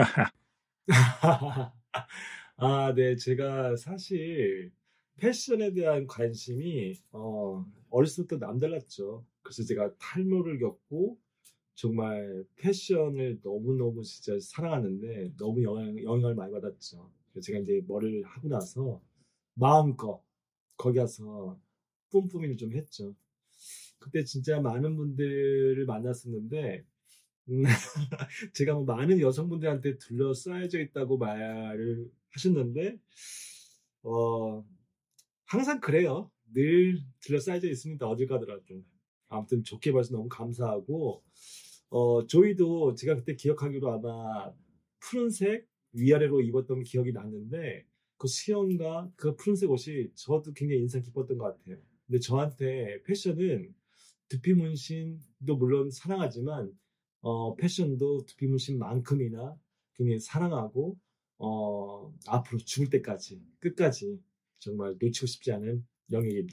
아, 네. 제가 사실 패션에 대한 관심이 어, 어렸을 때부터 남달랐죠. 그래서 제가 탈모를 겪고 정말 패션을 너무너무 진짜 사랑하는데 너무 영향, 영향을 많이 받았죠. 그래서 제가 이제 머리를 하고 나서 마음껏 거기 가서 뿜뿜이를 좀 했죠. 그때 진짜 많은 분들을 만났었는데 음, 제가 뭐 많은 여성분들한테 둘러싸여져 있다고 말을 하셨는데 어, 항상 그래요. 늘 둘러싸여져 있습니다. 어딜 가더라도. 아무튼 좋게 봐서 너무 감사하고 어, 조이도 제가 그때 기억하기로 아마 푸른색 위아래로 입었던 기억이 났는데 그 수영과 그 푸른색 옷이 저도 굉장히 인상 깊었던 것 같아요. 근데 저한테 패션은 두피 문신도 물론 사랑하지만 어, 패션도 두피 문신만큼이나 굉장히 사랑하고 어, 앞으로 죽을 때까지 끝까지 정말 놓치고 싶지 않은 영역입니다.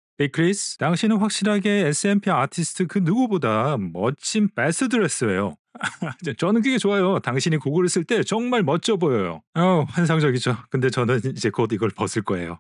디크리스, 당신은 확실하게 에스엠피 아티스트 그 누구보다 멋진 베스트 드레스예요. 저는 그게 좋아요. 당신이 그거를 쓸 때 정말 멋져 보여요. 어, 환상적이죠. 근데 저는 이제 곧 이걸 벗을 거예요.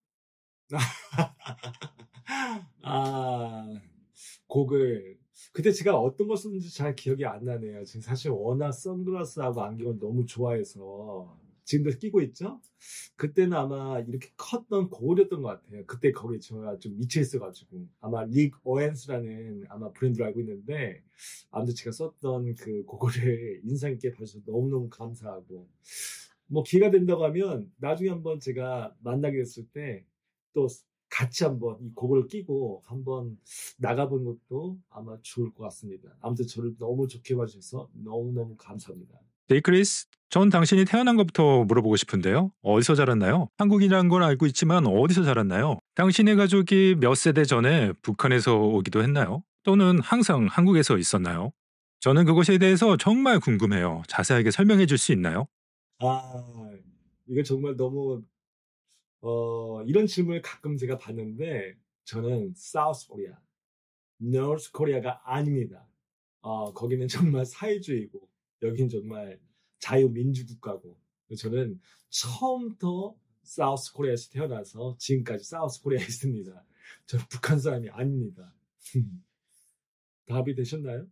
아, 곡을. 그때 제가 어떤 걸 썼는지 잘 기억이 안 나네요. 지금 사실 워낙 선글라스하고 안경을 너무 좋아해서 지금도 끼고 있죠? 그때는 아마 이렇게 컸던 고글이었던 것 같아요. 그때 거기에 제가 좀 미쳐 있어가지고 아마 릭 오웬스라는 아마 브랜드를 알고 있는데 아무튼 제가 썼던 그 고글을 인상 깊게 봐주셔서 너무너무 감사하고 뭐 기회가 된다고 하면 나중에 한번 제가 만나게 됐을 때 또 같이 한번 이 고글을 끼고 한번 나가본 것도 아마 좋을 것 같습니다. 아무튼 저를 너무 좋게 봐주셔서 너무너무 감사합니다. 데이크리스, 전 당신이 태어난 것부터 물어보고 싶은데요. 어디서 자랐나요? 한국이라는 걸 알고 있지만 어디서 자랐나요? 당신의 가족이 몇 세대 전에 북한에서 오기도 했나요? 또는 항상 한국에서 있었나요? 저는 그것에 대해서 정말 궁금해요. 자세하게 설명해 줄 수 있나요? 아, 이거 정말 너무 어, 이런 질문을 가끔 제가 받는데 저는 사우스 코리아, 노스 코리아가 아닙니다. 어, 거기는 정말 사회주의고 여기는 정말 자유민주국가고 저는 처음부터 사우스 코리아에서 태어나서 지금까지 사우스 코리아에 있습니다. 저는 북한 사람이 아닙니다. 답이 되셨나요?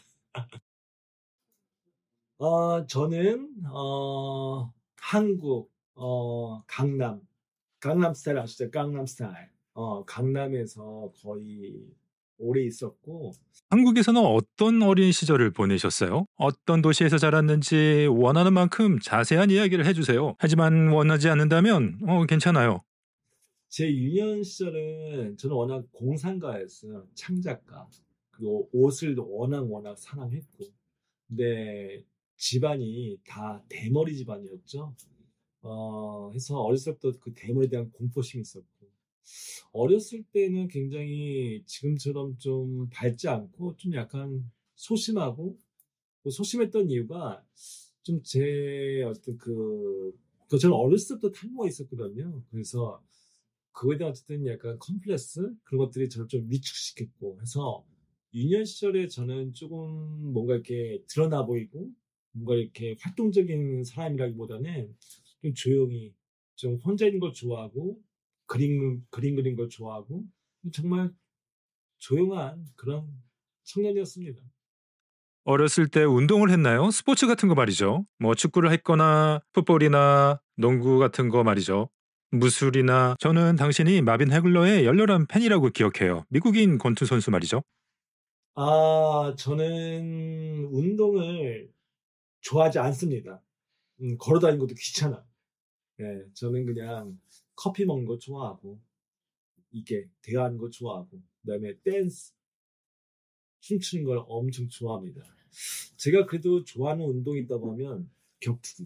어, 저는 어, 한국 어, 강남 강남 스타일 아시죠? 강남 스타일. 어, 강남에서 거의 오래 있었고 한국에서는 어떤 어린 시절을 보내셨어요? 어떤 도시에서 자랐는지 원하는 만큼 자세한 이야기를 해주세요. 하지만 원하지 않는다면 어, 괜찮아요. 제 유년 시절은 저는 워낙 공상가였어요. 창작가. 그리고 옷을 워낙 워낙 사랑했고 근데 집안이 다 대머리 집안이었죠. 어, 해서 어렸을 때부터 그 대머리에 대한 공포심이 있었고, 어렸을 때는 굉장히 지금처럼 좀 밝지 않고, 좀 약간 소심하고, 뭐 소심했던 이유가 좀 제 어떤 그, 그 저는 어렸을 때부터 탈모가 있었거든요. 그래서 그거에 대한 어쨌든 약간 컴플렉스? 그런 것들이 저를 좀 위축시켰고, 해서 유년 시절에 저는 조금 뭔가 이렇게 드러나 보이고, 뭔가 이렇게 활동적인 사람이라기보다는 좀 조용히 좀 혼자 있는 걸 좋아하고 그림 그림 그리는 걸 좋아하고 정말 조용한 그런 청년이었습니다. 어렸을 때 운동을 했나요? 스포츠 같은 거 말이죠. 뭐 축구를 했거나 풋볼이나 농구 같은 거 말이죠. 무술이나 저는 당신이 마빈 해글러의 열렬한 팬이라고 기억해요. 미국인 권투 선수 말이죠. 아, 저는 운동을 좋아하지 않습니다. 음, 걸어다니는 것도 귀찮아. 네, 저는 그냥 커피 먹는 거 좋아하고 이게 대화하는 거 좋아하고 그다음에 댄스 춤추는 걸 엄청 좋아합니다. 제가 그래도 좋아하는 운동이 있다 보면 격투기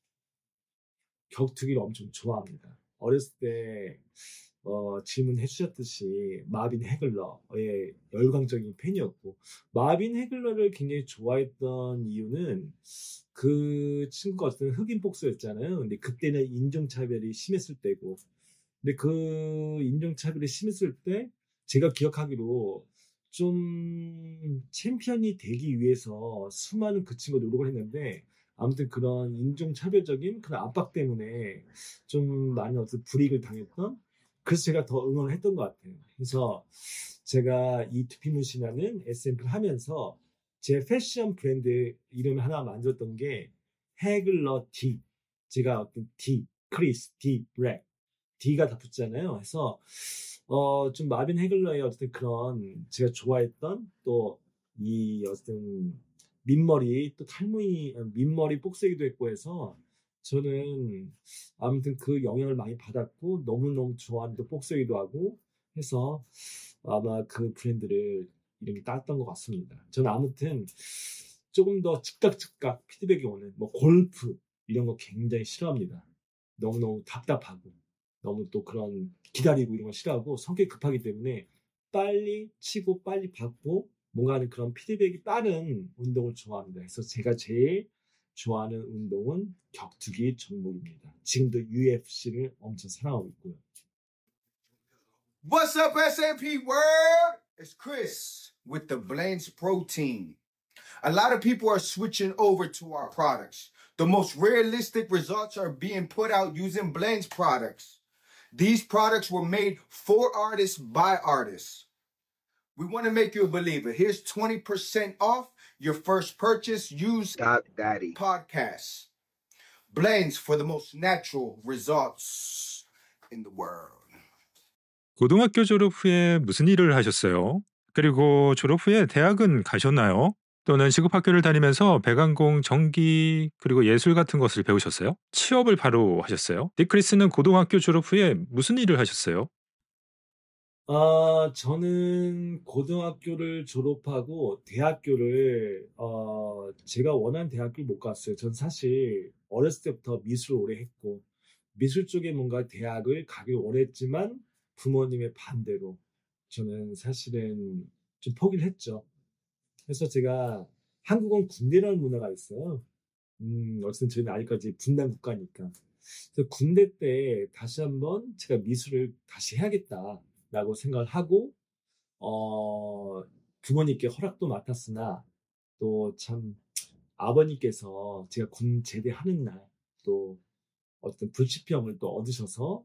격투기를 엄청 좋아합니다. 어렸을 때 어, 질문해 주셨듯이 마빈 해글러의 열광적인 팬이었고 마빈 해글러를 굉장히 좋아했던 이유는 그 친구가 어떤 흑인 복서였잖아요. 근데 그때는 인종차별이 심했을 때고 근데 그 인종차별이 심했을 때 제가 기억하기로 좀 챔피언이 되기 위해서 수많은 그 친구가 노력을 했는데 아무튼 그런 인종차별적인 그런 압박 때문에 좀 많은 어떤 불이익을 당했던 그래서 제가 더 응원을 했던 것 같아요. 그래서 제가 이 투피무신이라는 에스엠피를 하면서 제 패션 브랜드 이름을 하나 만들었던 게 해글러 D. 제가 어떤 D, 크리스, D, 브렉. D가 다 붙잖아요. 그래서 어, 좀 마빈 해글러의 어떤 그런 제가 좋아했던 또 이 어떤 민머리 또 탈모이 민머리 복세기도 했고 해서 저는 아무튼 그 영향을 많이 받았고 너무너무 좋아하는 또 복세기도 하고 해서 아마 그 브랜드를 이름이 땄던 것 같습니다. 저는 아무튼 조금 더 즉각 즉각 피드백이 오는 뭐 골프 이런 거 굉장히 싫어합니다. 너무너무 답답하고 너무 또 그런 기다리고 이런 거 싫어하고 성격이 급하기 때문에 빨리 치고 빨리 받고 뭔가 하는 그런 피드백이 빠른 운동을 좋아합니다. 그래서 제가 제일 좋아하는 운동은 격투기 종목입니다. 지금도 유에프씨를 엄청 사랑하고 있고요. What's up, S M P world? It's Chris with the Blends Protein. A lot of people are switching over to our products. The most realistic results are being put out using Blend's products. These products were made for artists by artists. We want to make you a believer. Here's twenty percent off your first purchase. Use Dot Daddy. podcasts. Blends for the most natural results in the world. 고등학교 졸업 후에 무슨 일을 하셨어요? 그리고 졸업 후에 대학은 가셨나요? 또는 시급학교를 다니면서 배관공, 전기, 그리고 예술 같은 것을 배우셨어요? 취업을 바로 하셨어요? 디크리스는 고등학교 졸업 후에 무슨 일을 하셨어요? 아, 저는 고등학교를 졸업하고 대학교를, 어, 제가 원하는 대학교를 못 갔어요. 전 사실 어렸을 때부터 미술을 오래 했고, 미술 쪽에 뭔가 대학을 가길 원했지만 부모님의 반대로 저는 사실은 좀 포기를 했죠. 그래서 제가 한국은 군대라는 문화가 있어요. 음, 어쨌든 저희는 아직까지 분단 국가니까. 그래서 군대 때 다시 한번 제가 미술을 다시 해야겠다라고 생각을 하고, 어, 부모님께 허락도 맡았으나, 또 참, 아버님께서 제가 군 제대하는 날, 또 어떤 불치병을 또 얻으셔서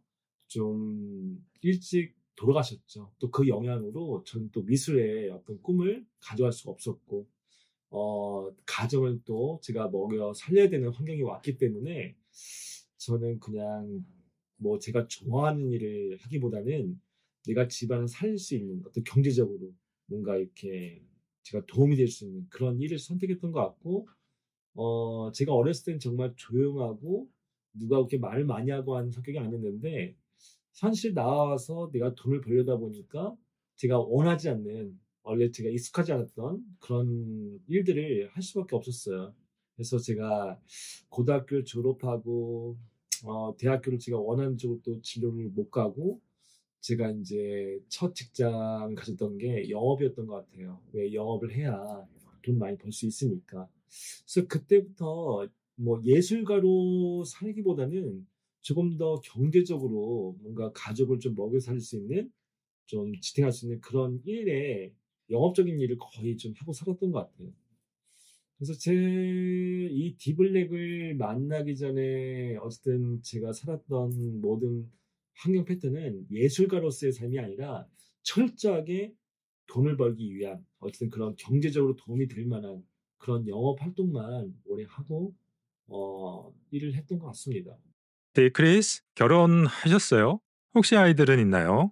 좀 일찍 돌아가셨죠. 또 그 영향으로 저는 또 미술의 어떤 꿈을 가져갈 수가 없었고, 어, 가정을 또 제가 먹여 살려야 되는 환경이 왔기 때문에 저는 그냥 뭐 제가 좋아하는 일을 하기보다는 내가 집안을 살릴 수 있는 어떤 경제적으로 뭔가 이렇게 제가 도움이 될 수 있는 그런 일을 선택했던 것 같고, 어, 제가 어렸을 땐 정말 조용하고 누가 그렇게 말을 많이 하고 하는 성격이 아니었는데, 현실 나와서 내가 돈을 벌려다 보니까 제가 원하지 않는, 원래 제가 익숙하지 않았던 그런 일들을 할 수밖에 없었어요. 그래서 제가 고등학교를 졸업하고, 어, 대학교를 제가 원하는 쪽으로 또 진로를 못 가고, 제가 이제 첫 직장 가졌던 게 영업이었던 것 같아요. 왜 영업을 해야 돈 많이 벌 수 있으니까. 그래서 그때부터 뭐 예술가로 살기보다는 조금 더 경제적으로 뭔가 가족을 좀 먹여 살릴 수 있는, 좀 지탱할 수 있는 그런 일에 영업적인 일을 거의 좀 하고 살았던 것 같아요. 그래서 제 이 디블랙을 만나기 전에 어쨌든 제가 살았던 모든 환경 패턴은 예술가로서의 삶이 아니라 철저하게 돈을 벌기 위한 어쨌든 그런 경제적으로 도움이 될 만한 그런 영업 활동만 오래 하고 어, 일을 했던 것 같습니다. 디크리스, 결혼하셨어요? 혹시 아이들은 있나요?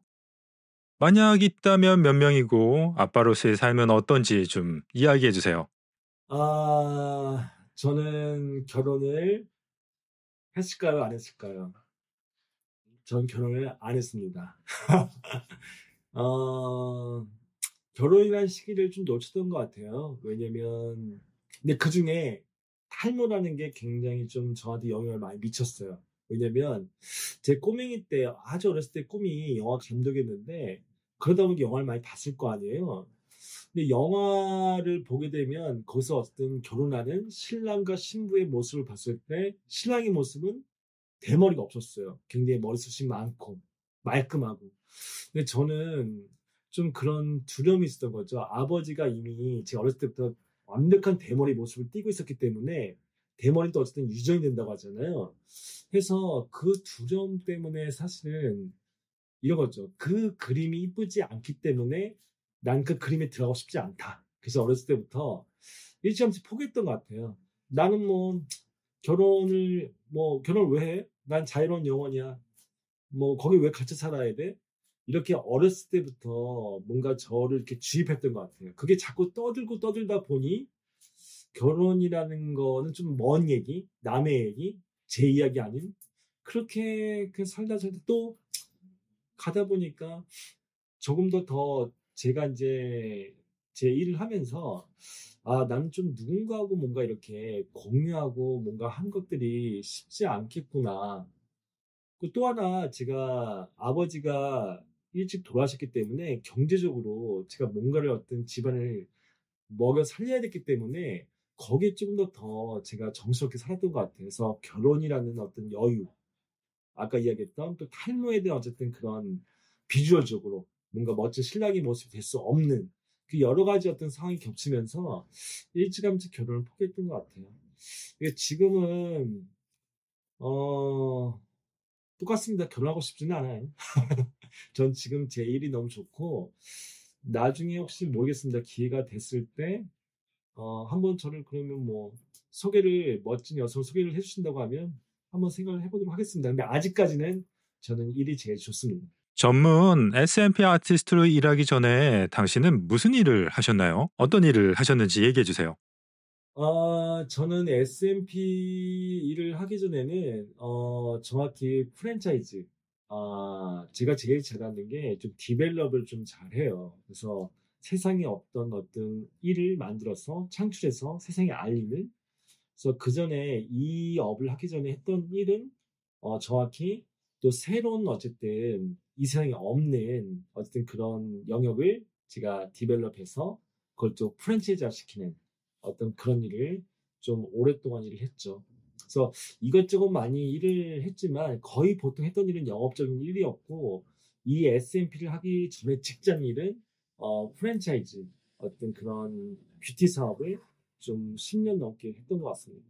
만약 있다면 몇 명이고 아빠로서의 삶은 어떤지 좀 이야기해 주세요. 아, 저는 결혼을 했을까요? 안 했을까요? 전 결혼을 안 했습니다. 어, 결혼이라는 시기를 좀 놓쳤던 것 같아요. 왜냐면, 근데 그 중에 탈모라는 게 굉장히 좀 저한테 영향을 많이 미쳤어요. 왜냐면, 제 꼬맹이 때, 아주 어렸을 때 꿈이 영화 감독이었는데, 그러다 보니까 영화를 많이 봤을 거 아니에요. 근데 영화를 보게 되면, 거기서 어떤 결혼하는 신랑과 신부의 모습을 봤을 때, 신랑의 모습은 대머리가 없었어요. 굉장히 머리숱이 많고, 말끔하고. 근데 저는 좀 그런 두려움이 있었던 거죠. 아버지가 이미 제가 어렸을 때부터 완벽한 대머리 모습을 띠고 있었기 때문에 대머리는 또 어쨌든 유전이 된다고 하잖아요. 그래서 그 두려움 때문에 사실은 이런 거죠. 그 그림이 이쁘지 않기 때문에 난 그 그림에 들어가고 싶지 않다. 그래서 어렸을 때부터 일찌감치 포기했던 것 같아요. 나는 뭐 결혼을 뭐 결혼을 왜 해? 난 자유로운 영혼이야. 뭐 거기 왜 같이 살아야 돼? 이렇게 어렸을 때부터 뭔가 저를 이렇게 주입했던 것 같아요. 그게 자꾸 떠들고 떠들다 보니 결혼이라는 거는 좀 먼 얘기, 남의 얘기, 제 이야기 아닌, 그렇게 그 살다 살다 또 가다 보니까 조금 더 더 제가 이제 제 일을 하면서 아, 나는 좀 누군가하고 뭔가 이렇게 공유하고 뭔가 한 것들이 쉽지 않겠구나. 또 하나, 제가 아버지가 일찍 돌아가셨기 때문에 경제적으로 제가 뭔가를 어떤 집안을 먹여 살려야 됐기 때문에 거기에 조금 더 더 제가 정스럽게 살았던 것 같아요. 그래서 결혼이라는 어떤 여유, 아까 이야기했던 또 탈모에 대한 어쨌든 그런 비주얼적으로 뭔가 멋진 신랑의 모습이 될 수 없는 그 여러 가지 어떤 상황이 겹치면서 일찌감치 결혼을 포기했던 것 같아요. 이게 지금은 어 똑같습니다. 결혼하고 싶지는 않아요. 전 지금 제 일이 너무 좋고 나중에 혹시 모르겠습니다. 기회가 됐을 때 어, 한번 저를 그러면 뭐 소개를 멋진 여성을 소개를 해주신다고 하면 한번 생각을 해보도록 하겠습니다. 근데 아직까지는 저는 일이 제일 좋습니다. 전문 에스엠피 아티스트로 일하기 전에 당신은 무슨 일을 하셨나요? 어떤 일을 하셨는지 얘기해 주세요. 어, 저는 에스엠피 일을 하기 전에는 어, 정확히 프랜차이즈 아, 제가 제일 잘하는 게 좀 디벨롭을 좀 잘해요. 그래서 세상에 없던 어떤 일을 만들어서 창출해서 세상에 알리는 그래서 그 전에 이 업을 하기 전에 했던 일은 어, 정확히 또 새로운 어쨌든 이 세상에 없는 어쨌든 그런 영역을 제가 디벨롭해서 그걸 또 프랜차이즈화 시키는 어떤 그런 일을 좀 오랫동안 일을 했죠. 그래서 이것저것 많이 일을 했지만 거의 보통 했던 일은 영업적인 일이었고 이 에스엠피를 하기 전에 직장 일은 어, 프랜차이즈 어떤 그런 뷰티 사업을 좀 십 년 넘게 했던 것 같습니다.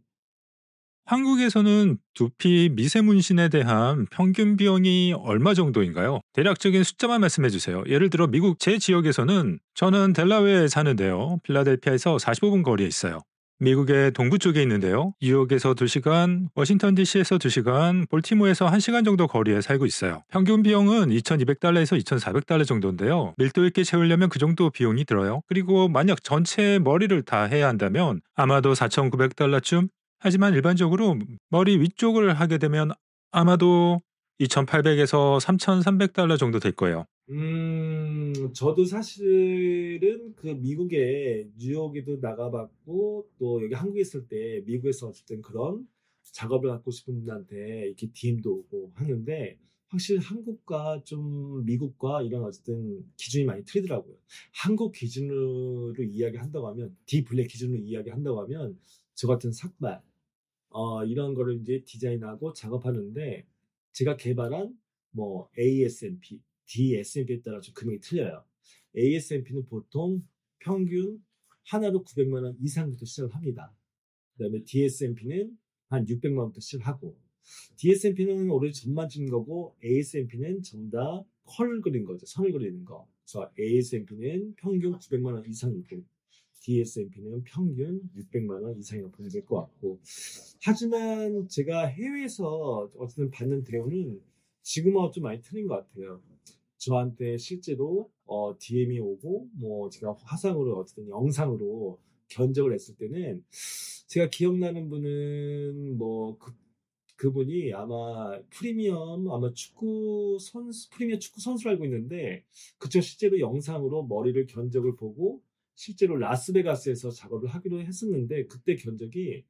한국에서는 두피 미세문신에 대한 평균 비용이 얼마 정도인가요? 대략적인 숫자만 말씀해 주세요. 예를 들어 미국 제 지역에서는 저는 델라웨어에 사는데요. 필라델피아에서 사십오 분 거리에 있어요. 미국의 동부 쪽에 있는데요. 뉴욕에서 두 시간, 워싱턴 디씨에서 두 시간, 볼티모어에서 한 시간 정도 거리에 살고 있어요. 평균 비용은 이천이백 달러에서 이천사백 달러 정도인데요. 밀도 있게 채우려면 그 정도 비용이 들어요. 그리고 만약 전체 머리를 다 해야 한다면 아마도 사천구백 달러쯤? 하지만 일반적으로 머리 위쪽을 하게 되면 아마도 이천팔백에서 삼천삼백 달러 정도 될 거예요. 음, 저도 사실은 그 미국에 뉴욕에도 나가봤고 또 여기 한국에 있을 때 미국에서 어쨌든 그런 작업을 갖고 싶은 분한테 이렇게 디엠도 오고 하는데 확실히 한국과 좀 미국과 이런 어쨌든 기준이 많이 틀리더라고요. 한국 기준으로 이야기한다고 하면 디블랙 기준으로 이야기한다고 하면 저 같은 삭발 어, 이런 거를 이제 디자인하고 작업하는데 제가 개발한 뭐 에이에스엠피, 디에스엠피에 따라 좀 금액이 틀려요. 에이에스엠피는 보통 평균 하나로 구백만 원 이상부터 시작을 합니다. 그 다음에 디에스엠피는 한 육백만 원부터 시작을 하고 디에스엠피는 오로지 점만 찍는 거고 에이에스엠피는 전부 다 컬을 그린 거죠. 선을 그리는 거. 그래서 에이에스엠피는 평균 구백만 원 이상이고 디에스엠피는 평균 육백만 원 이상이라고 보면 될 것 같고 하지만 제가 해외에서 어쨌든 받는 대우는 지금하고 좀 많이 틀린 것 같아요. 저한테 실제로 어, 디엠이 오고 뭐 제가 화상으로 어쨌든 영상으로 견적을 했을 때는 제가 기억나는 분은 뭐 그, 그분이 아마 프리미엄 아마 축구 선수 프리미엄 축구 선수를 알고 있는데 그쵸 실제로 영상으로 머리를 견적을 보고 실제로 라스베가스에서 작업을 하기로 했었는데 그때 견적이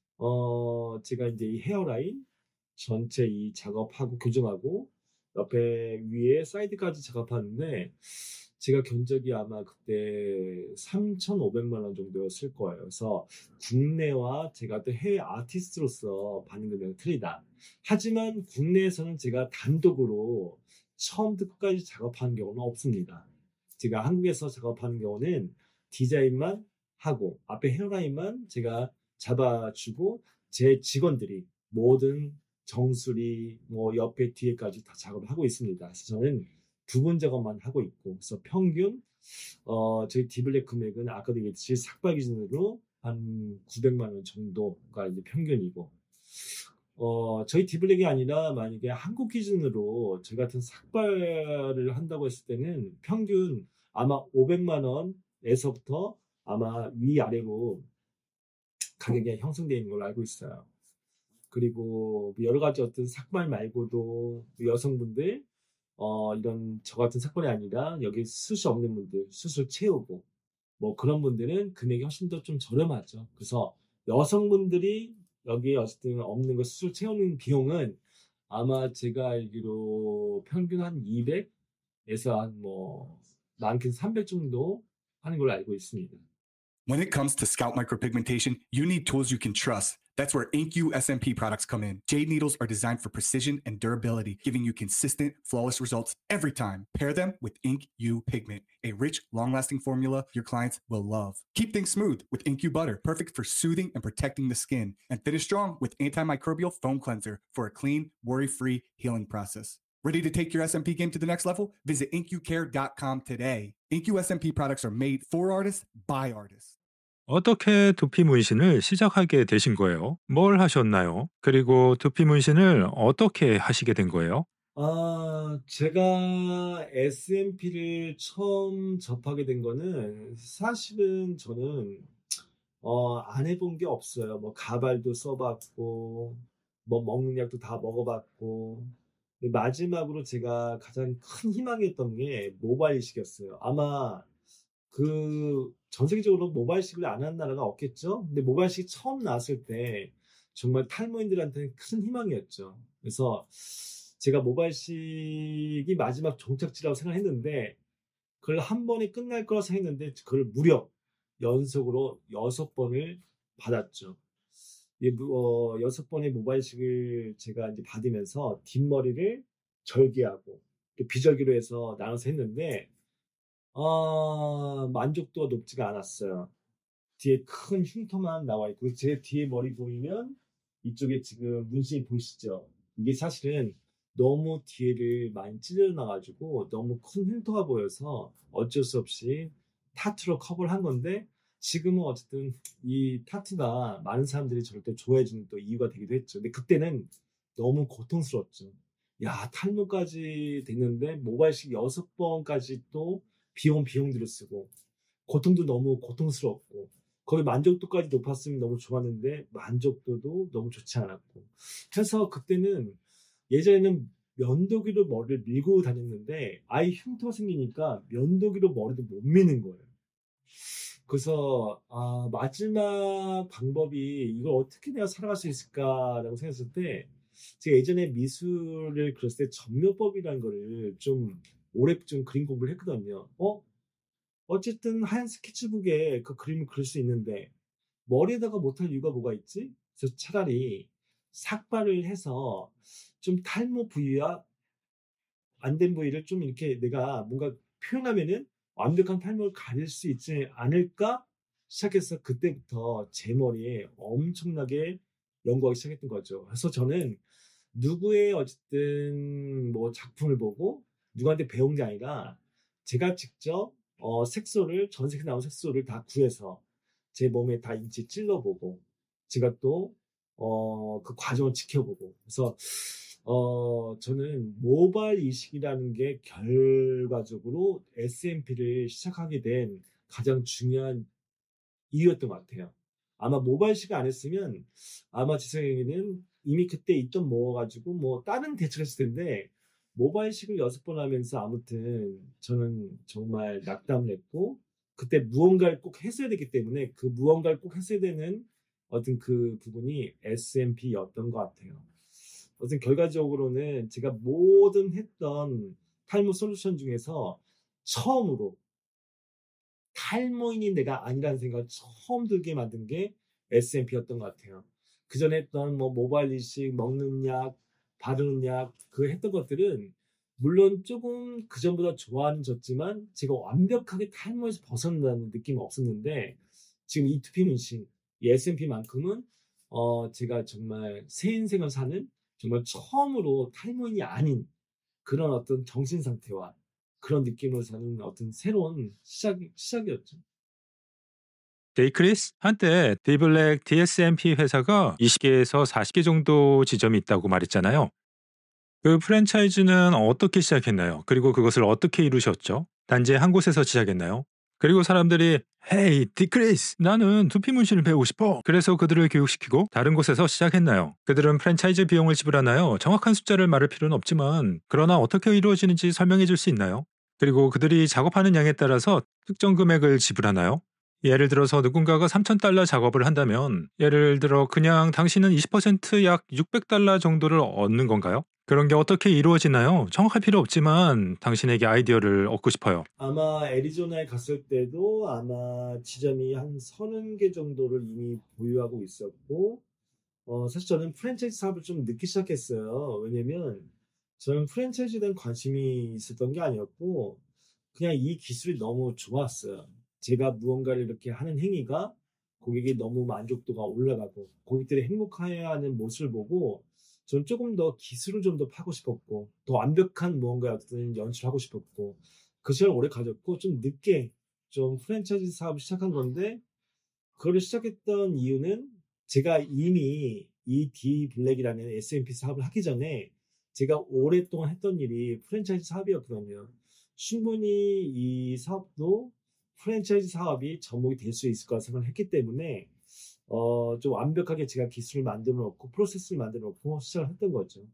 어 제가 이제 이 헤어라인 전체 이 작업하고 교정하고 옆에 위에 사이드까지 작업하는데 제가 견적이 아마 그때 삼천오백만 원 정도였을 거예요. 그래서 국내와 제가 또 해외 아티스트로서 받는 금액은 틀리다. 하지만 국내에서는 제가 단독으로 처음부터 끝까지 작업하는 경우는 없습니다. 제가 한국에서 작업하는 경우는 디자인만 하고 앞에 헤어라인만 제가 잡아주고 제 직원들이 모든 정수리 뭐 옆에 뒤에까지 다 작업을 하고 있습니다. 그래서 저는 부분 작업만 하고 있고 그래서 평균 어 저희 디블랙 금액은 아까도 얘기했듯이 삭발 기준으로 한 구백만 원 정도가 이제 평균이고 어 저희 디블랙이 아니라 만약에 한국 기준으로 저희 같은 삭발을 한다고 했을 때는 평균 아마 오백만 원에서부터 아마 위아래로 가격이 형성되어 있는 걸로 알고 있어요. 그리고 여러 가지 어떤 삭발 말고도 여성분들 어 이런 저 같은 삭발이 아니라 여기 수술 없는 분들 수술 채우고 뭐 그런 분들은 금액이 훨씬 더 좀 저렴하죠. 그래서 여성분들이 여기 어쨌든 없는 거 수술 채우는 비용은 아마 제가 알기로 평균 한 이백에서 한 뭐 많게는 삼백 정도 하는 걸로 알고 있습니다. When it comes to scalp micropigmentation, you need tools you can trust That's where InkU S M P products come in. Jade needles are designed for precision and durability, giving you consistent, flawless results every time. Pair them with InkU pigment, a rich, long-lasting formula your clients will love. Keep things smooth with InkU butter, perfect for soothing and protecting the skin. And finish strong with antimicrobial foam cleanser for a clean, worry-free healing process. Ready to take your S M P game to the next level? Visit ink u care dot com today. InkU S M P products are made for artists by artists. 어떻게 두피 문신을 시작하게 되신 거예요? 뭘 하셨나요? 그리고 두피 문신을 어떻게 하시게 된 거예요? 아, 제가 에스엠피를 처음 접하게 된 거는 사실은 저는 어, 안 해본 게 없어요. 뭐 가발도 써봤고, 뭐 먹는 약도 다 먹어봤고, 근데 마지막으로 제가 가장 큰 희망이었던 게 모발 이식이었어요. 아마 그 전 세계적으로 모발이식을 안 하는 나라가 없겠죠? 근데 모발이식이 처음 나왔을 때 정말 탈모인들한테는 큰 희망이었죠. 그래서 제가 모발이식이 마지막 종착지라고 생각했는데 그걸 한 번에 끝날 거라고 생각했는데 그걸 무려 연속으로 여섯 번을 받았죠. 어, 여섯 번의 모발이식을 제가 이제 받으면서 뒷머리를 절개하고 비절개로 해서 나눠서 했는데 어, 만족도가 높지가 않았어요. 뒤에 큰 흉터만 나와 있고 제 뒤에 머리 보이면 이쪽에 지금 문신이 보이시죠? 이게 사실은 너무 뒤에를 많이 찢어놔가지고 너무 큰 흉터가 보여서 어쩔 수 없이 타투로 커버를 한 건데 지금은 어쨌든 이 타투가 많은 사람들이 저를 또 좋아해주는 또 이유가 되기도 했죠. 근데 그때는 너무 고통스러웠죠. 야, 탈모까지 됐는데 모발이식 여섯 번까지 또 비용 비용들을 쓰고 고통도 너무 고통스럽고 거기 만족도까지 높았으면 너무 좋았는데 만족도도 너무 좋지 않았고 그래서 그때는 예전에는 면도기로 머리를 밀고 다녔는데 아예 흉터가 생기니까 면도기로 머리도 못 미는 거예요. 그래서 아, 마지막 방법이 이걸 어떻게 내가 살아갈 수 있을까라고 생각했을 때 제가 예전에 미술을 그렸을 때 점묘법이라는 거를 좀 오래 좀 그림 공부를 했거든요. 어? 어쨌든 하얀 스케치북에 그 그림을 그릴 수 있는데 머리에다가 못할 이유가 뭐가 있지? 그래서 차라리 삭발을 해서 좀 탈모 부위와 안 된 부위를 좀 이렇게 내가 뭔가 표현하면은 완벽한 탈모를 가릴 수 있지 않을까 시작해서 그때부터 제 머리에 엄청나게 연구하기 시작했던 거죠. 그래서 저는 누구의 어쨌든 뭐 작품을 보고 누구한테 배운 게 아니라 제가 직접 어, 색소를 전 세계 나온 색소를 다 구해서 제 몸에 다 인체 찔러보고 제가 또 어, 그 과정을 지켜보고 그래서 어, 저는 모발 이식이라는 게 결과적으로 에스엠피를 시작하게 된 가장 중요한 이유였던 것 같아요. 아마 모발 이식을 안 했으면 아마 제 생각에는 이미 그때 있던 모아가지고 뭐 다른 대처를 했을 텐데 모발 이식을 여섯 번 하면서 아무튼 저는 정말 낙담을 했고 그때 무언가를 꼭 했어야 되기 때문에 그 무언가를 꼭 했어야 되는 어떤 그 부분이 에스엠피였던 것 같아요. 어떤 결과적으로는 제가 모든 했던 탈모 솔루션 중에서 처음으로 탈모인이 내가 아니라는 생각을 처음 들게 만든 게 에스엠피였던 것 같아요. 그 전에 했던 뭐 모발 이식, 먹는 약, 바르는 약, 그 했던 것들은 물론 조금 그 전보다 좋아졌지만 제가 완벽하게 탈모에서 벗어난다는 느낌은 없었는데 지금 이 두피 문신, 이 에스엠피만큼은 어 제가 정말 새 인생을 사는 정말 처음으로 탈모인이 아닌 그런 어떤 정신 상태와 그런 느낌으로 사는 어떤 새로운 시작, 시작이었죠. 데이크리스? 한때 디블랙 디에스엠피 회사가 이십 개에서 사십 개 정도 지점이 있다고 말했잖아요. 그 프랜차이즈는 어떻게 시작했나요? 그리고 그것을 어떻게 이루셨죠? 단지 한 곳에서 시작했나요? 그리고 사람들이 헤이 디크리스 나는 두피 문신을 배우고 싶어 그래서 그들을 교육시키고 다른 곳에서 시작했나요? 그들은 프랜차이즈 비용을 지불하나요? 정확한 숫자를 말할 필요는 없지만 그러나 어떻게 이루어지는지 설명해 줄 수 있나요? 그리고 그들이 작업하는 양에 따라서 특정 금액을 지불하나요? 예를 들어서 누군가가 삼천 달러 작업을 한다면 예를 들어 그냥 당신은 이십 퍼센트 약 육백 달러 정도를 얻는 건가요? 그런 게 어떻게 이루어지나요? 정확할 필요 없지만 당신에게 아이디어를 얻고 싶어요. 아마 애리조나에 갔을 때도 아마 지점이 한 서른 개 정도를 이미 보유하고 있었고 어, 사실 저는 프랜차이즈 사업을 좀 늦게 시작했어요. 왜냐면 저는 프랜차이즈에 대한 관심이 있었던 게 아니었고 그냥 이 기술이 너무 좋았어요. 제가 무언가를 이렇게 하는 행위가 고객이 너무 만족도가 올라가고 고객들이 행복해하는 모습을 보고 저는 조금 더 기술을 좀 더 파고 싶었고 더 완벽한 무언가 어떤 연출하고 싶었고 그 시간을 오래 가졌고 좀 늦게 좀 프랜차이즈 사업을 시작한 건데 그걸 시작했던 이유는 제가 이미 이 D 블랙이라는 에스엠피 사업을 하기 전에 제가 오랫동안 했던 일이 프랜차이즈 사업이었거든요. 충분히 이 사업도 프랜차이즈 사업이 접목이 될 수 있을 거라 생각을 했기 때문에 어, 좀 완벽하게 제가 기술을 만들어 놓고 프로세스를 만들어 놓고 시작을 했던 거죠.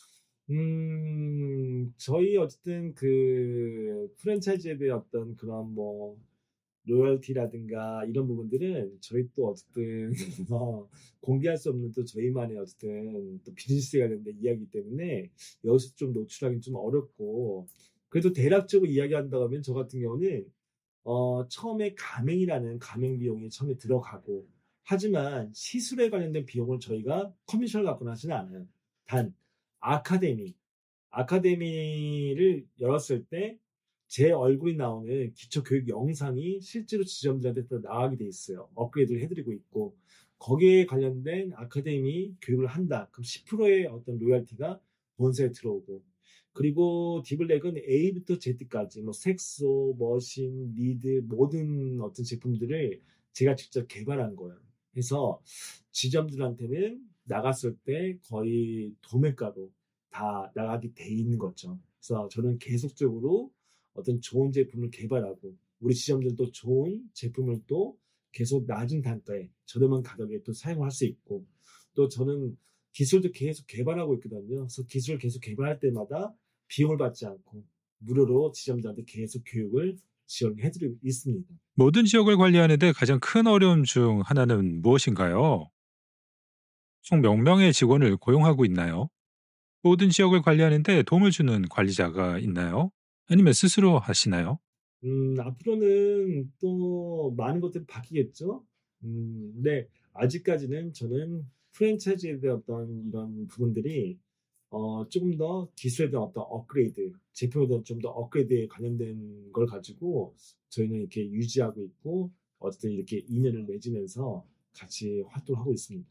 음, 저희 어쨌든 그 프랜차이즈에 대한 어떤 그런 뭐 로열티라든가 이런 부분들은 저희 또 어쨌든 어, 공개할 수 없는 또 저희만의 어쨌든 또 비즈니스에 관련된 이야기이기 때문에 여기서 좀 노출하기는 좀 어렵고 그래도 대략적으로 이야기한다고 하면 저 같은 경우는 어, 처음에 가맹이라는 가맹 비용이 처음에 들어가고 하지만 시술에 관련된 비용을 저희가 커미션을 갖고는 하지는 않아요. 단 아카데미 아카데미를 열었을 때 제 얼굴이 나오는 기초교육 영상이 실제로 지점들한테 또 나가게 돼 있어요. 업그레이드를 해드리고 있고 거기에 관련된 아카데미 교육을 한다. 그럼 십 퍼센트의 어떤 로열티가 본사에 들어오고 그리고 디블랙은 A부터 Z까지 뭐 색소, 머신, 리드 모든 어떤 제품들을 제가 직접 개발한 거예요. 그래서 지점들한테는 나갔을 때 거의 도매가로 다 나가게 돼 있는 거죠. 그래서 저는 계속적으로 어떤 좋은 제품을 개발하고 우리 지점들도 좋은 제품을 또 계속 낮은 단가에 저렴한 가격에 또 사용할 수 있고 또 저는 기술도 계속 개발하고 있거든요. 그래서 기술을 계속 개발할 때마다 비용을 받지 않고 무료로 지점들한테 계속 교육을 지원해드리고 있습니다. 모든 지역을 관리하는데 가장 큰 어려움 중 하나는 무엇인가요? 총 몇 명의 직원을 고용하고 있나요? 모든 지역을 관리하는데 도움을 주는 관리자가 있나요? 아니면 스스로 하시나요? 음, 앞으로는 또 많은 것들이 바뀌겠죠? 음, 근데 아직까지는 저는 프랜차이즈에 대한 어떤 이런 부분들이 어, 조금 더 기술에 대한 어떤 업그레이드, 제품에 대한 좀 더 업그레이드에 관련된 걸 가지고 저희는 이렇게 유지하고 있고 어쨌든 이렇게 인연을 맺으면서 같이 활동을 하고 있습니다.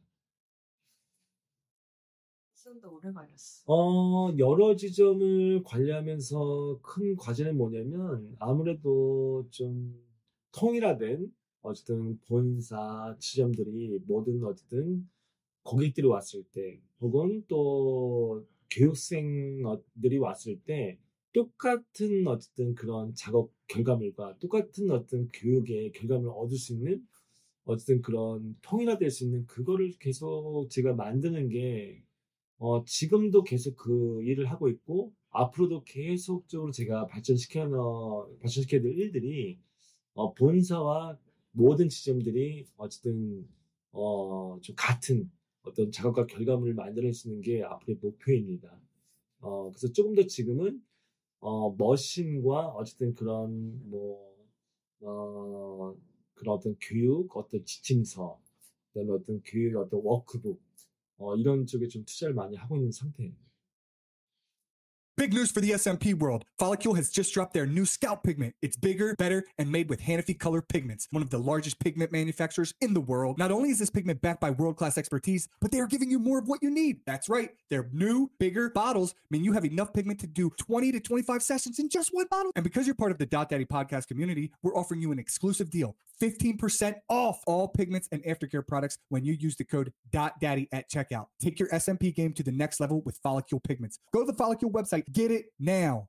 좀 더 오래 걸렸어. 어, 여러 지점을 관리하면서 큰 과제는 뭐냐면 아무래도 좀 통일화된 어쨌든 본사 지점들이 모든 어쨌든 고객들이 왔을 때 혹은 또 교육생들이 왔을 때 똑같은 어쨌든 그런 작업 결과물과 똑같은 어떤 교육의 결과물을 얻을 수 있는 어쨌든 그런 통일화될 수 있는 그거를 계속 제가 만드는 게 어, 지금도 계속 그 일을 하고 있고, 앞으로도 계속적으로 제가 발전시켜, 어, 발전시켜야 될 일들이, 어, 본사와 모든 지점들이 어쨌든, 어, 좀 같은 어떤 작업과 결과물을 만들어낼 수 있는 게 앞으로의 목표입니다. 어, 그래서 조금 더 지금은, 어, 머신과 어쨌든 그런, 뭐, 어, 그런 어떤 교육, 어떤 지침서, 그다음에 어떤 교육, 어떤 워크북, 어, 이런 쪽에 좀 투자를 많이 하고 있는 상태예요. Big news for the S M P world. Follicule has just dropped their new scalp pigment. It's bigger, better, and made with Hanafi Color Pigments, one of the largest pigment manufacturers in the world. Not only is this pigment backed by world-class expertise, but they are giving you more of what you need. That's right. Their new, bigger bottles mean you have enough pigment to do twenty to twenty-five sessions in just one bottle. And because you're part of the Dot Daddy podcast community, we're offering you an exclusive deal. fifteen percent off all pigments and aftercare products when you use the code DOTDaddy at checkout. Take your S M P game to the next level with Follicule Pigments. Go to the Follicule website. Get it now.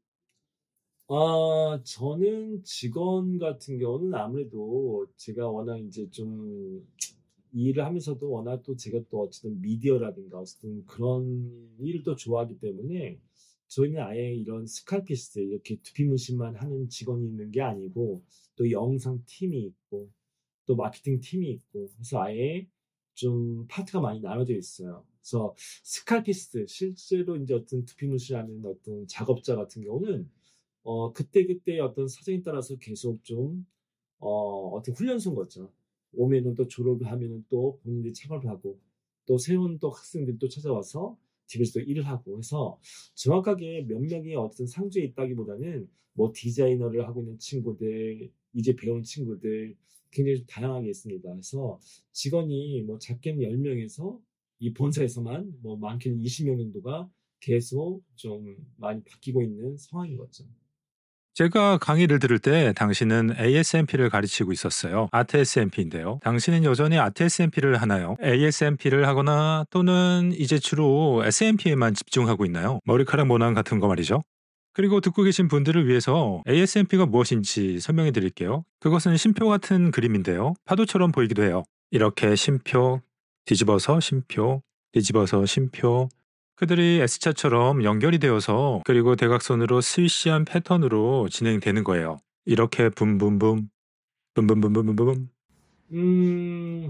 아, 저는 직원 같은 경우는 아무래도 제가 워낙 이제 좀 일을 하면서도 워낙 또 제가 또 어쨌든 미디어라든가 어쨌든 그런 일을 또 좋아하기 때문에 저희는 아예 이런 스칼피스트 이렇게 두피문신만 하는 직원이 있는 게 아니고 또 영상 팀이 있고 또 마케팅 팀이 있고 그래서 아예 좀 파트가 많이 나눠져 있어요. 그래서 스칼피스트 실제로 이제 어떤 두피문신하는 어떤 작업자 같은 경우는 어 그때그때 어떤 사정에 따라서 계속 좀 어 어떤 훈련소인 거죠. 오면은 또 졸업을 하면은 또 본인들이 창업을 하고 또 새로운 또 학생들이 또 찾아와서 집에서 또 일을 하고 해서 정확하게 몇 명이 어떤 상주에 있다기보다는 뭐 디자이너를 하고 있는 친구들, 이제 배운 친구들 굉장히 다양하게 있습니다. 그래서 직원이 뭐 작게는 열 명에서 이 본사에서만 뭐 많게는 이십 명 정도가 계속 좀 많이 바뀌고 있는 상황인 거죠. 제가 강의를 들을 때 당신은 에이에스엠피를 가르치고 있었어요. 아트 에스엠피인데요. 당신은 여전히 아트 에스엠피를 하나요? 에이에스엠피를 하거나 또는 이제 주로 에스엠피에만 집중하고 있나요? 머리카락 모낭 같은 거 말이죠. 그리고 듣고 계신 분들을 위해서 에이에스엠피가 무엇인지 설명해 드릴게요. 그것은 쉼표 같은 그림인데요. 파도처럼 보이기도 해요. 이렇게 쉼표, 뒤집어서 쉼표, 뒤집어서 쉼표. 그들이 S자처럼 연결이 되어서 그리고 대각선으로 스위시한 패턴으로 진행되는 거예요. 이렇게 붐붐붐, 붐붐붐붐붐. 음,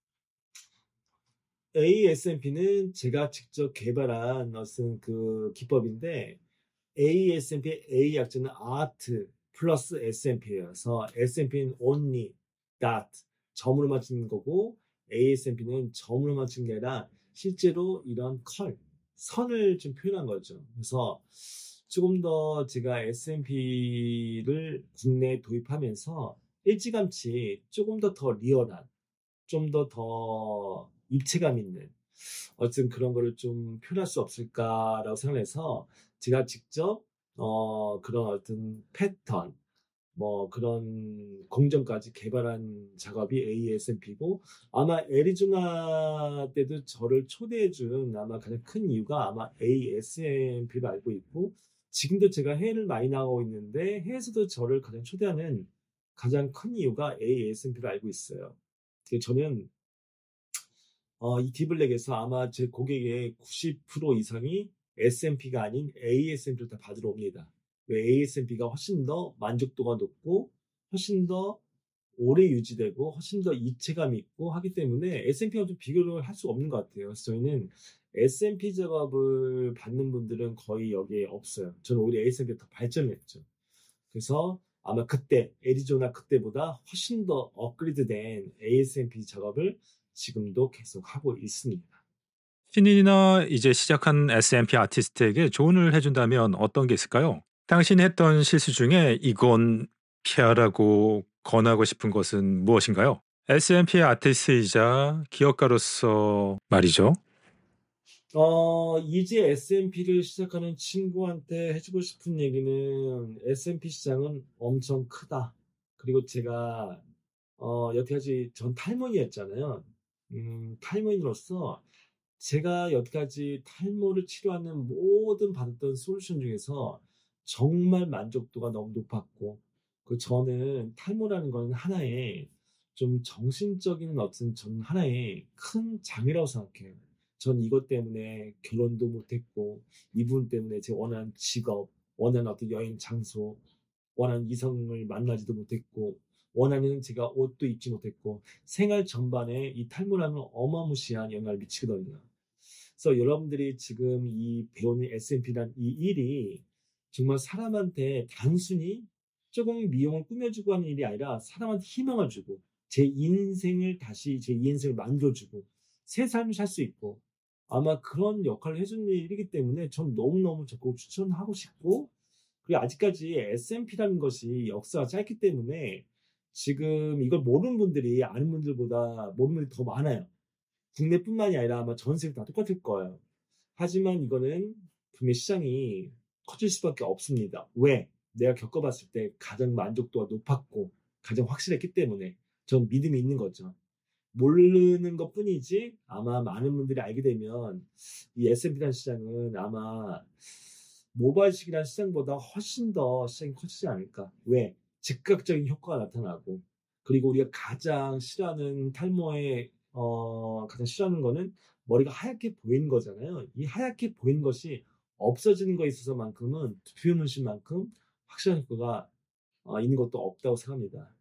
에이에스엠피는 제가 직접 개발한 어떤 그 기법인데 에이에스엠피의 A 약자는 아트 플러스 에스엠피여서 에스엠피는 only, dot, 점으로 맞추는 거고 에이에스엠피는 점으로 맞추는 게 아니라 실제로 이런 컬, 선을 좀 표현한 거죠. 그래서 조금 더 제가 에스엠피를 국내에 도입하면서 일찌감치 조금 더 더 리얼한, 좀 더 더 입체감 있는 어떤 그런 거를 좀 표현할 수 없을까라고 생각해서 제가 직접 어 그런 어떤 패턴, 뭐 그런 공정까지 개발한 작업이 에이에스엠피고 아마 애리조나 때도 저를 초대해준 아마 가장 큰 이유가 아마 에이에스엠피로 알고 있고 지금도 제가 해외를 많이 나가고 있는데 해외에서도 저를 가장 초대하는 가장 큰 이유가 에이에스엠피로 알고 있어요. 저는 어, 이 디블랙에서 아마 제 고객의 구십 퍼센트 이상이 에스엠피가 아닌 에이에스엠피를 다 받으러 옵니다. 에이에스엠피가 훨씬 더 만족도가 높고 훨씬 더 오래 유지되고 훨씬 더 입체감이 있고 하기 때문에 에스엠피와 좀 비교를 할 수 없는 것 같아요. 그래서 저희는 에스엠피 작업을 받는 분들은 거의 여기에 없어요. 저는 오히려 에이에스엠피가 더 발전했죠. 그래서 아마 그때 애리조나 그때보다 훨씬 더 업그레이드된 에이에스엠피 작업을 지금도 계속 하고 있습니다. 신인이나 이제 시작한 에스엠피 아티스트에게 조언을 해준다면 어떤 게 있을까요? 당신이 했던 실수 중에 이건 피하라고 권하고 싶은 것은 무엇인가요? 에스엠피 아티스트이자 기업가로서 말이죠. 어, 이제 에스엠피를 시작하는 친구한테 해주고 싶은 얘기는 에스엠피 시장은 엄청 크다. 그리고 제가 어, 여태까지 전 탈모인이었잖아요. 음, 탈모인으로서 제가 여태까지 탈모를 치료하는 모든 받았던 솔루션 중에서 정말 만족도가 너무 높았고, 그 저는 탈모라는 건 하나의 좀 정신적인 어떤 전 하나의 큰 장애라고 생각해요. 전 이것 때문에 결혼도 못했고, 이분 때문에 제 원하는 직업, 원하는 어떤 여행 장소, 원하는 이성을 만나지도 못했고, 원하는 제가 옷도 입지 못했고, 생활 전반에 이 탈모라는 어마무시한 영향을 미치거든요. 그래서 여러분들이 지금 이 배우는 에스엠피라는 이 일이 정말 사람한테 단순히 조금 미용을 꾸며주고 하는 일이 아니라 사람한테 희망을 주고 제 인생을 다시 제 인생을 만들어주고 새 삶을 살 수 있고 아마 그런 역할을 해주는 일이기 때문에 전 너무너무 적극 추천하고 싶고 그리고 아직까지 에스엠피라는 것이 역사가 짧기 때문에 지금 이걸 모르는 분들이 아는 분들보다 모르는 분들이 더 많아요. 국내뿐만이 아니라 아마 전 세계 다 똑같을 거예요. 하지만 이거는 분명 시장이 커질 수밖에 없습니다. 왜? 내가 겪어봤을 때 가장 만족도가 높았고 가장 확실했기 때문에 전 믿음이 있는 거죠. 모르는 것 뿐이지 아마 많은 분들이 알게 되면 이 에스엠피라는 시장은 아마 모바일식이라는 시장보다 훨씬 더 시장이 커지지 않을까. 왜? 즉각적인 효과가 나타나고 그리고 우리가 가장 싫어하는 탈모의 어, 가장 싫어하는 거는 머리가 하얗게 보이는 거잖아요. 이 하얗게 보이는 것이 없어지는 거에 있어서만큼은 두피 문신만큼 확실한 효과가 어, 있는 것도 없다고 생각합니다.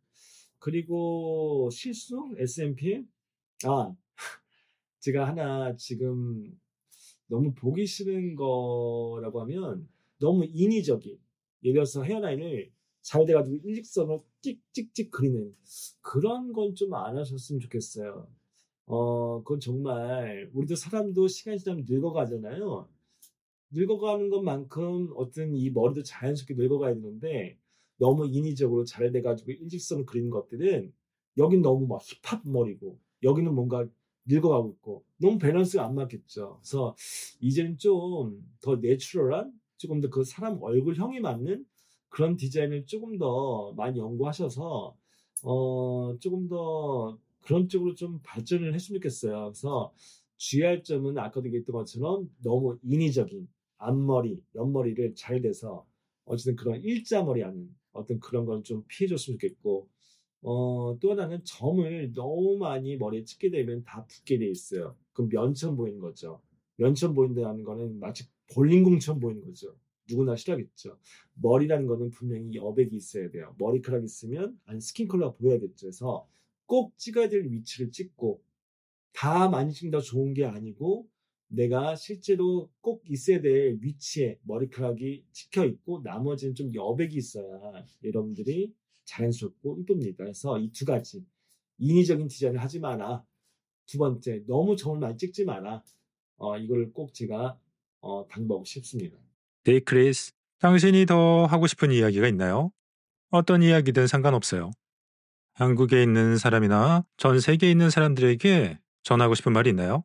그리고 실수? 에스엠피? 아, 제가 하나 지금 너무 보기 싫은 거라고 하면 너무 인위적인 예를 들어서 헤어라인을 잘 돼가지고 일직선으로 찍찍찍 그리는 그런 건 좀 안 하셨으면 좋겠어요. 어, 그건 정말 우리도 사람도 시간이 지나면 늙어가잖아요. 늙어가는 것만큼 어떤 이 머리도 자연스럽게 늙어가야 되는데 너무 인위적으로 잘 돼가지고 일직선을 그리는 것들은 여긴 너무 막 힙합 머리고 여기는 뭔가 늙어가고 있고 너무 밸런스가 안 맞겠죠. 그래서 이제는 좀 더 내추럴한 조금 더 그 사람 얼굴형이 맞는 그런 디자인을 조금 더 많이 연구하셔서 어 조금 더 그런 쪽으로 좀 발전을 했으면 좋겠어요. 그래서 주의할 점은 아까도 얘기했던 것처럼 너무 인위적인 앞머리, 옆머리를 잘 돼서 어쨌든 그런 일자머리 하는 어떤 그런 건 좀 피해줬으면 좋겠고 어, 또 하나는 점을 너무 많이 머리에 찍게 되면 다 붓게 돼 있어요. 그럼 면처럼 보이는 거죠. 면처럼 보인다는 거는 마치 볼링공처럼 보이는 거죠. 누구나 싫어하겠죠. 머리라는 거는 분명히 여백이 있어야 돼요. 머리카락 있으면 안 스킨 컬러가 보여야겠죠. 그래서 꼭 찍어야 될 위치를 찍고 다 많이 찍는다고 좋은 게 아니고 내가 실제로 꼭 있어야 될 위치에 머리카락이 찍혀 있고 나머지는 좀 여백이 있어야 여러분들이 자연스럽고 이쁩니다. 그래서 이 두 가지 인위적인 디자인을 하지 마라. 두 번째 너무 점을 많이 찍지 마라. 어, 이걸 꼭 제가 어, 당부하고 싶습니다. 네, 크리스. 당신이 더 하고 싶은 이야기가 있나요? 어떤 이야기든 상관없어요. 한국에 있는 사람이나 전 세계에 있는 사람들에게 전하고 싶은 말이 있나요?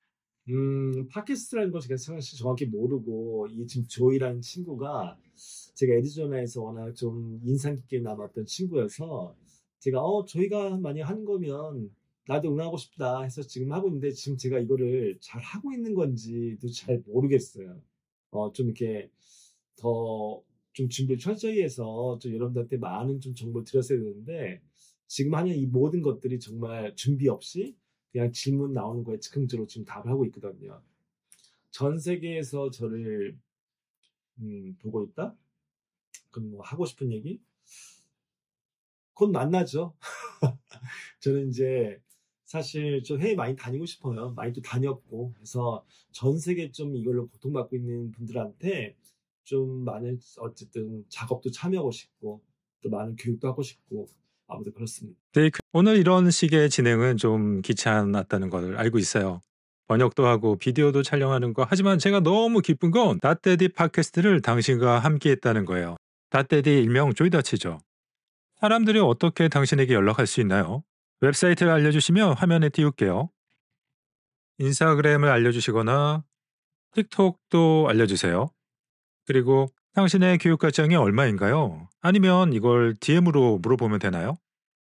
음, 팟캐스트라는 걸 제가 사실 정확히 모르고 이 지금 조이라는 친구가 제가 애리조나에서 워낙 좀 인상 깊게 남았던 친구여서 제가 어 조이가 많이 한 거면 나도 응하고 싶다 해서 지금 하고 있는데 지금 제가 이거를 잘 하고 있는 건지도 잘 모르겠어요. 어, 좀 이렇게 더 좀 준비를 철저히 해서 좀 여러분들한테 많은 좀 정보를 드렸어야 되는데 지금 하는 이 모든 것들이 정말 준비 없이 그냥 질문 나오는 거에 즉흥적으로 지금 답을 하고 있거든요. 전 세계에서 저를 음, 보고 있다? 그럼 뭐 하고 싶은 얘기? 곧 만나죠. 저는 이제 사실 좀 해외 많이 다니고 싶어요. 많이 또 다녔고 그래서 전 세계 좀 이걸로 고통받고 있는 분들한테 좀 많은 어쨌든 작업도 참여하고 싶고 또 많은 교육도 하고 싶고 아무튼 그렇습니다. 네, 그- 오늘 이런 식의 진행은 좀 귀찮았다는 걸 알고 있어요. 번역도 하고 비디오도 촬영하는 거. 하지만 제가 너무 기쁜 건 닷데디 팟캐스트를 당신과 함께 했다는 거예요. 닷데디 일명 조이다치죠. 사람들이 어떻게 당신에게 연락할 수 있나요? 웹사이트를 알려주시면 화면에 띄울게요. 인스타그램을 알려주시거나 틱톡도 알려주세요. 그리고 당신의 교육 과정이 얼마인가요? 아니면 이걸 디엠으로 물어보면 되나요?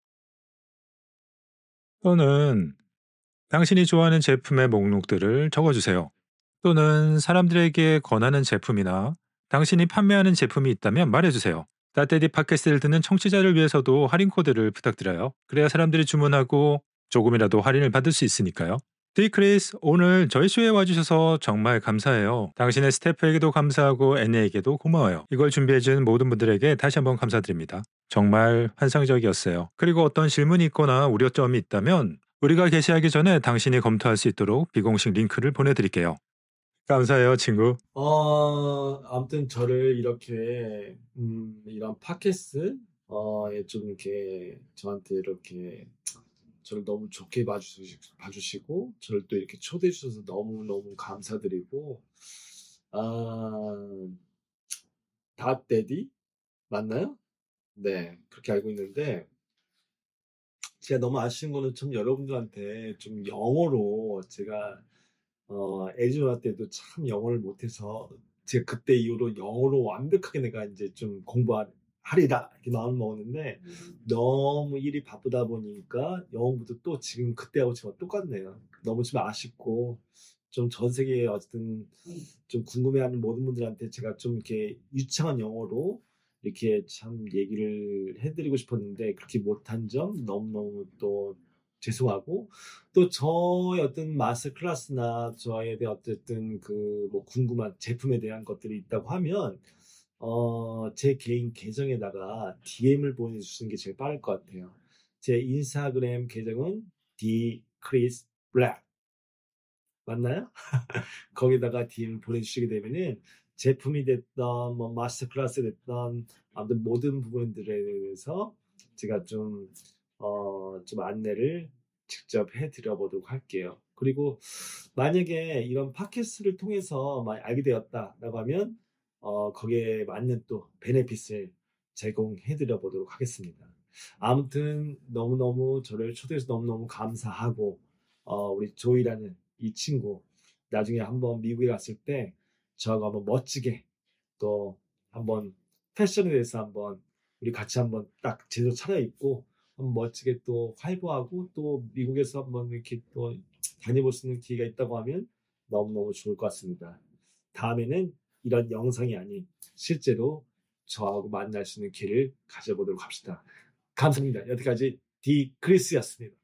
또는 당신이 좋아하는 제품의 목록들을 적어주세요. 또는 사람들에게 권하는 제품이나 당신이 판매하는 제품이 있다면 말해주세요. 따테디 팟캐스트를 듣는 청취자를 위해서도 할인 코드를 부탁드려요. 그래야 사람들이 주문하고 조금이라도 할인을 받을 수 있으니까요. 디크리스, 오늘 저희 쇼에 와주셔서 정말 감사해요. 당신의 스태프에게도 감사하고 애니에게도 고마워요. 이걸 준비해준 모든 분들에게 다시 한번 감사드립니다. 정말 환상적이었어요. 그리고 어떤 질문이 있거나 우려점이 있다면 우리가 게시하기 전에 당신이 검토할 수 있도록 비공식 링크를 보내드릴게요. 감사해요, 친구. 어, 아무튼 저를 이렇게 음, 이런 팟캐스트 어, 좀 이렇게 저한테 이렇게 저를 너무 좋게 봐주시, 봐주시고 저를 또 이렇게 초대해 주셔서 너무너무 감사드리고 아, 닷데디 맞나요? 네, 그렇게 알고 있는데 제가 너무 아쉬운 거는 참 여러분들한테 좀 영어로 제가 어, 애리조나 때도 참 영어를 못해서 제가 그때 이후로 영어로 완벽하게 내가 이제 좀 공부하리라 이렇게 마음을 먹었는데 너무 일이 바쁘다 보니까 영어 공부도 또 지금 그때하고 지금 똑같네요. 너무 좀 아쉽고 좀 전 세계에 어쨌든 좀 궁금해하는 모든 분들한테 제가 좀 이렇게 유창한 영어로 이렇게 참 얘기를 해드리고 싶었는데 그렇게 못한 점 너무너무 또 죄송하고 또 저의 어떤 마스터 클래스나 저에 대한 어쨌든 그 뭐 궁금한 제품에 대한 것들이 있다고 하면 어, 제 개인 계정에다가 디엠을 보내주시는 게 제일 빠를 것 같아요. 제 인스타그램 계정은 디크리스 블랙 맞나요? 거기다가 디엠을 보내주시게 되면은 제품이 됐던 뭐 마스터 클래스 됐던 아무튼 모든 부분들에 대해서 제가 좀 어, 좀 안내를 직접 해드려 보도록 할게요. 그리고 만약에 이런 팟캐스트를 통해서 많이 알게 되었다라고 하면 어, 거기에 맞는 또 베네핏을 제공해드려 보도록 하겠습니다. 아무튼 너무너무 저를 초대해서 너무너무 감사하고 어, 우리 조이라는 이 친구 나중에 한번 미국에 갔을 때 저하고 한번 멋지게 또 한번 패션에 대해서 한번 우리 같이 한번 딱 제대로 차려입고 한번 멋지게 또 활보하고 또 미국에서 한번 이렇게 또 다녀볼 수 있는 기회가 있다고 하면 너무너무 좋을 것 같습니다. 다음에는 이런 영상이 아닌 실제로 저하고 만날 수 있는 기회를 가져보도록 합시다. 감사합니다. 여기까지 디 크리스였습니다.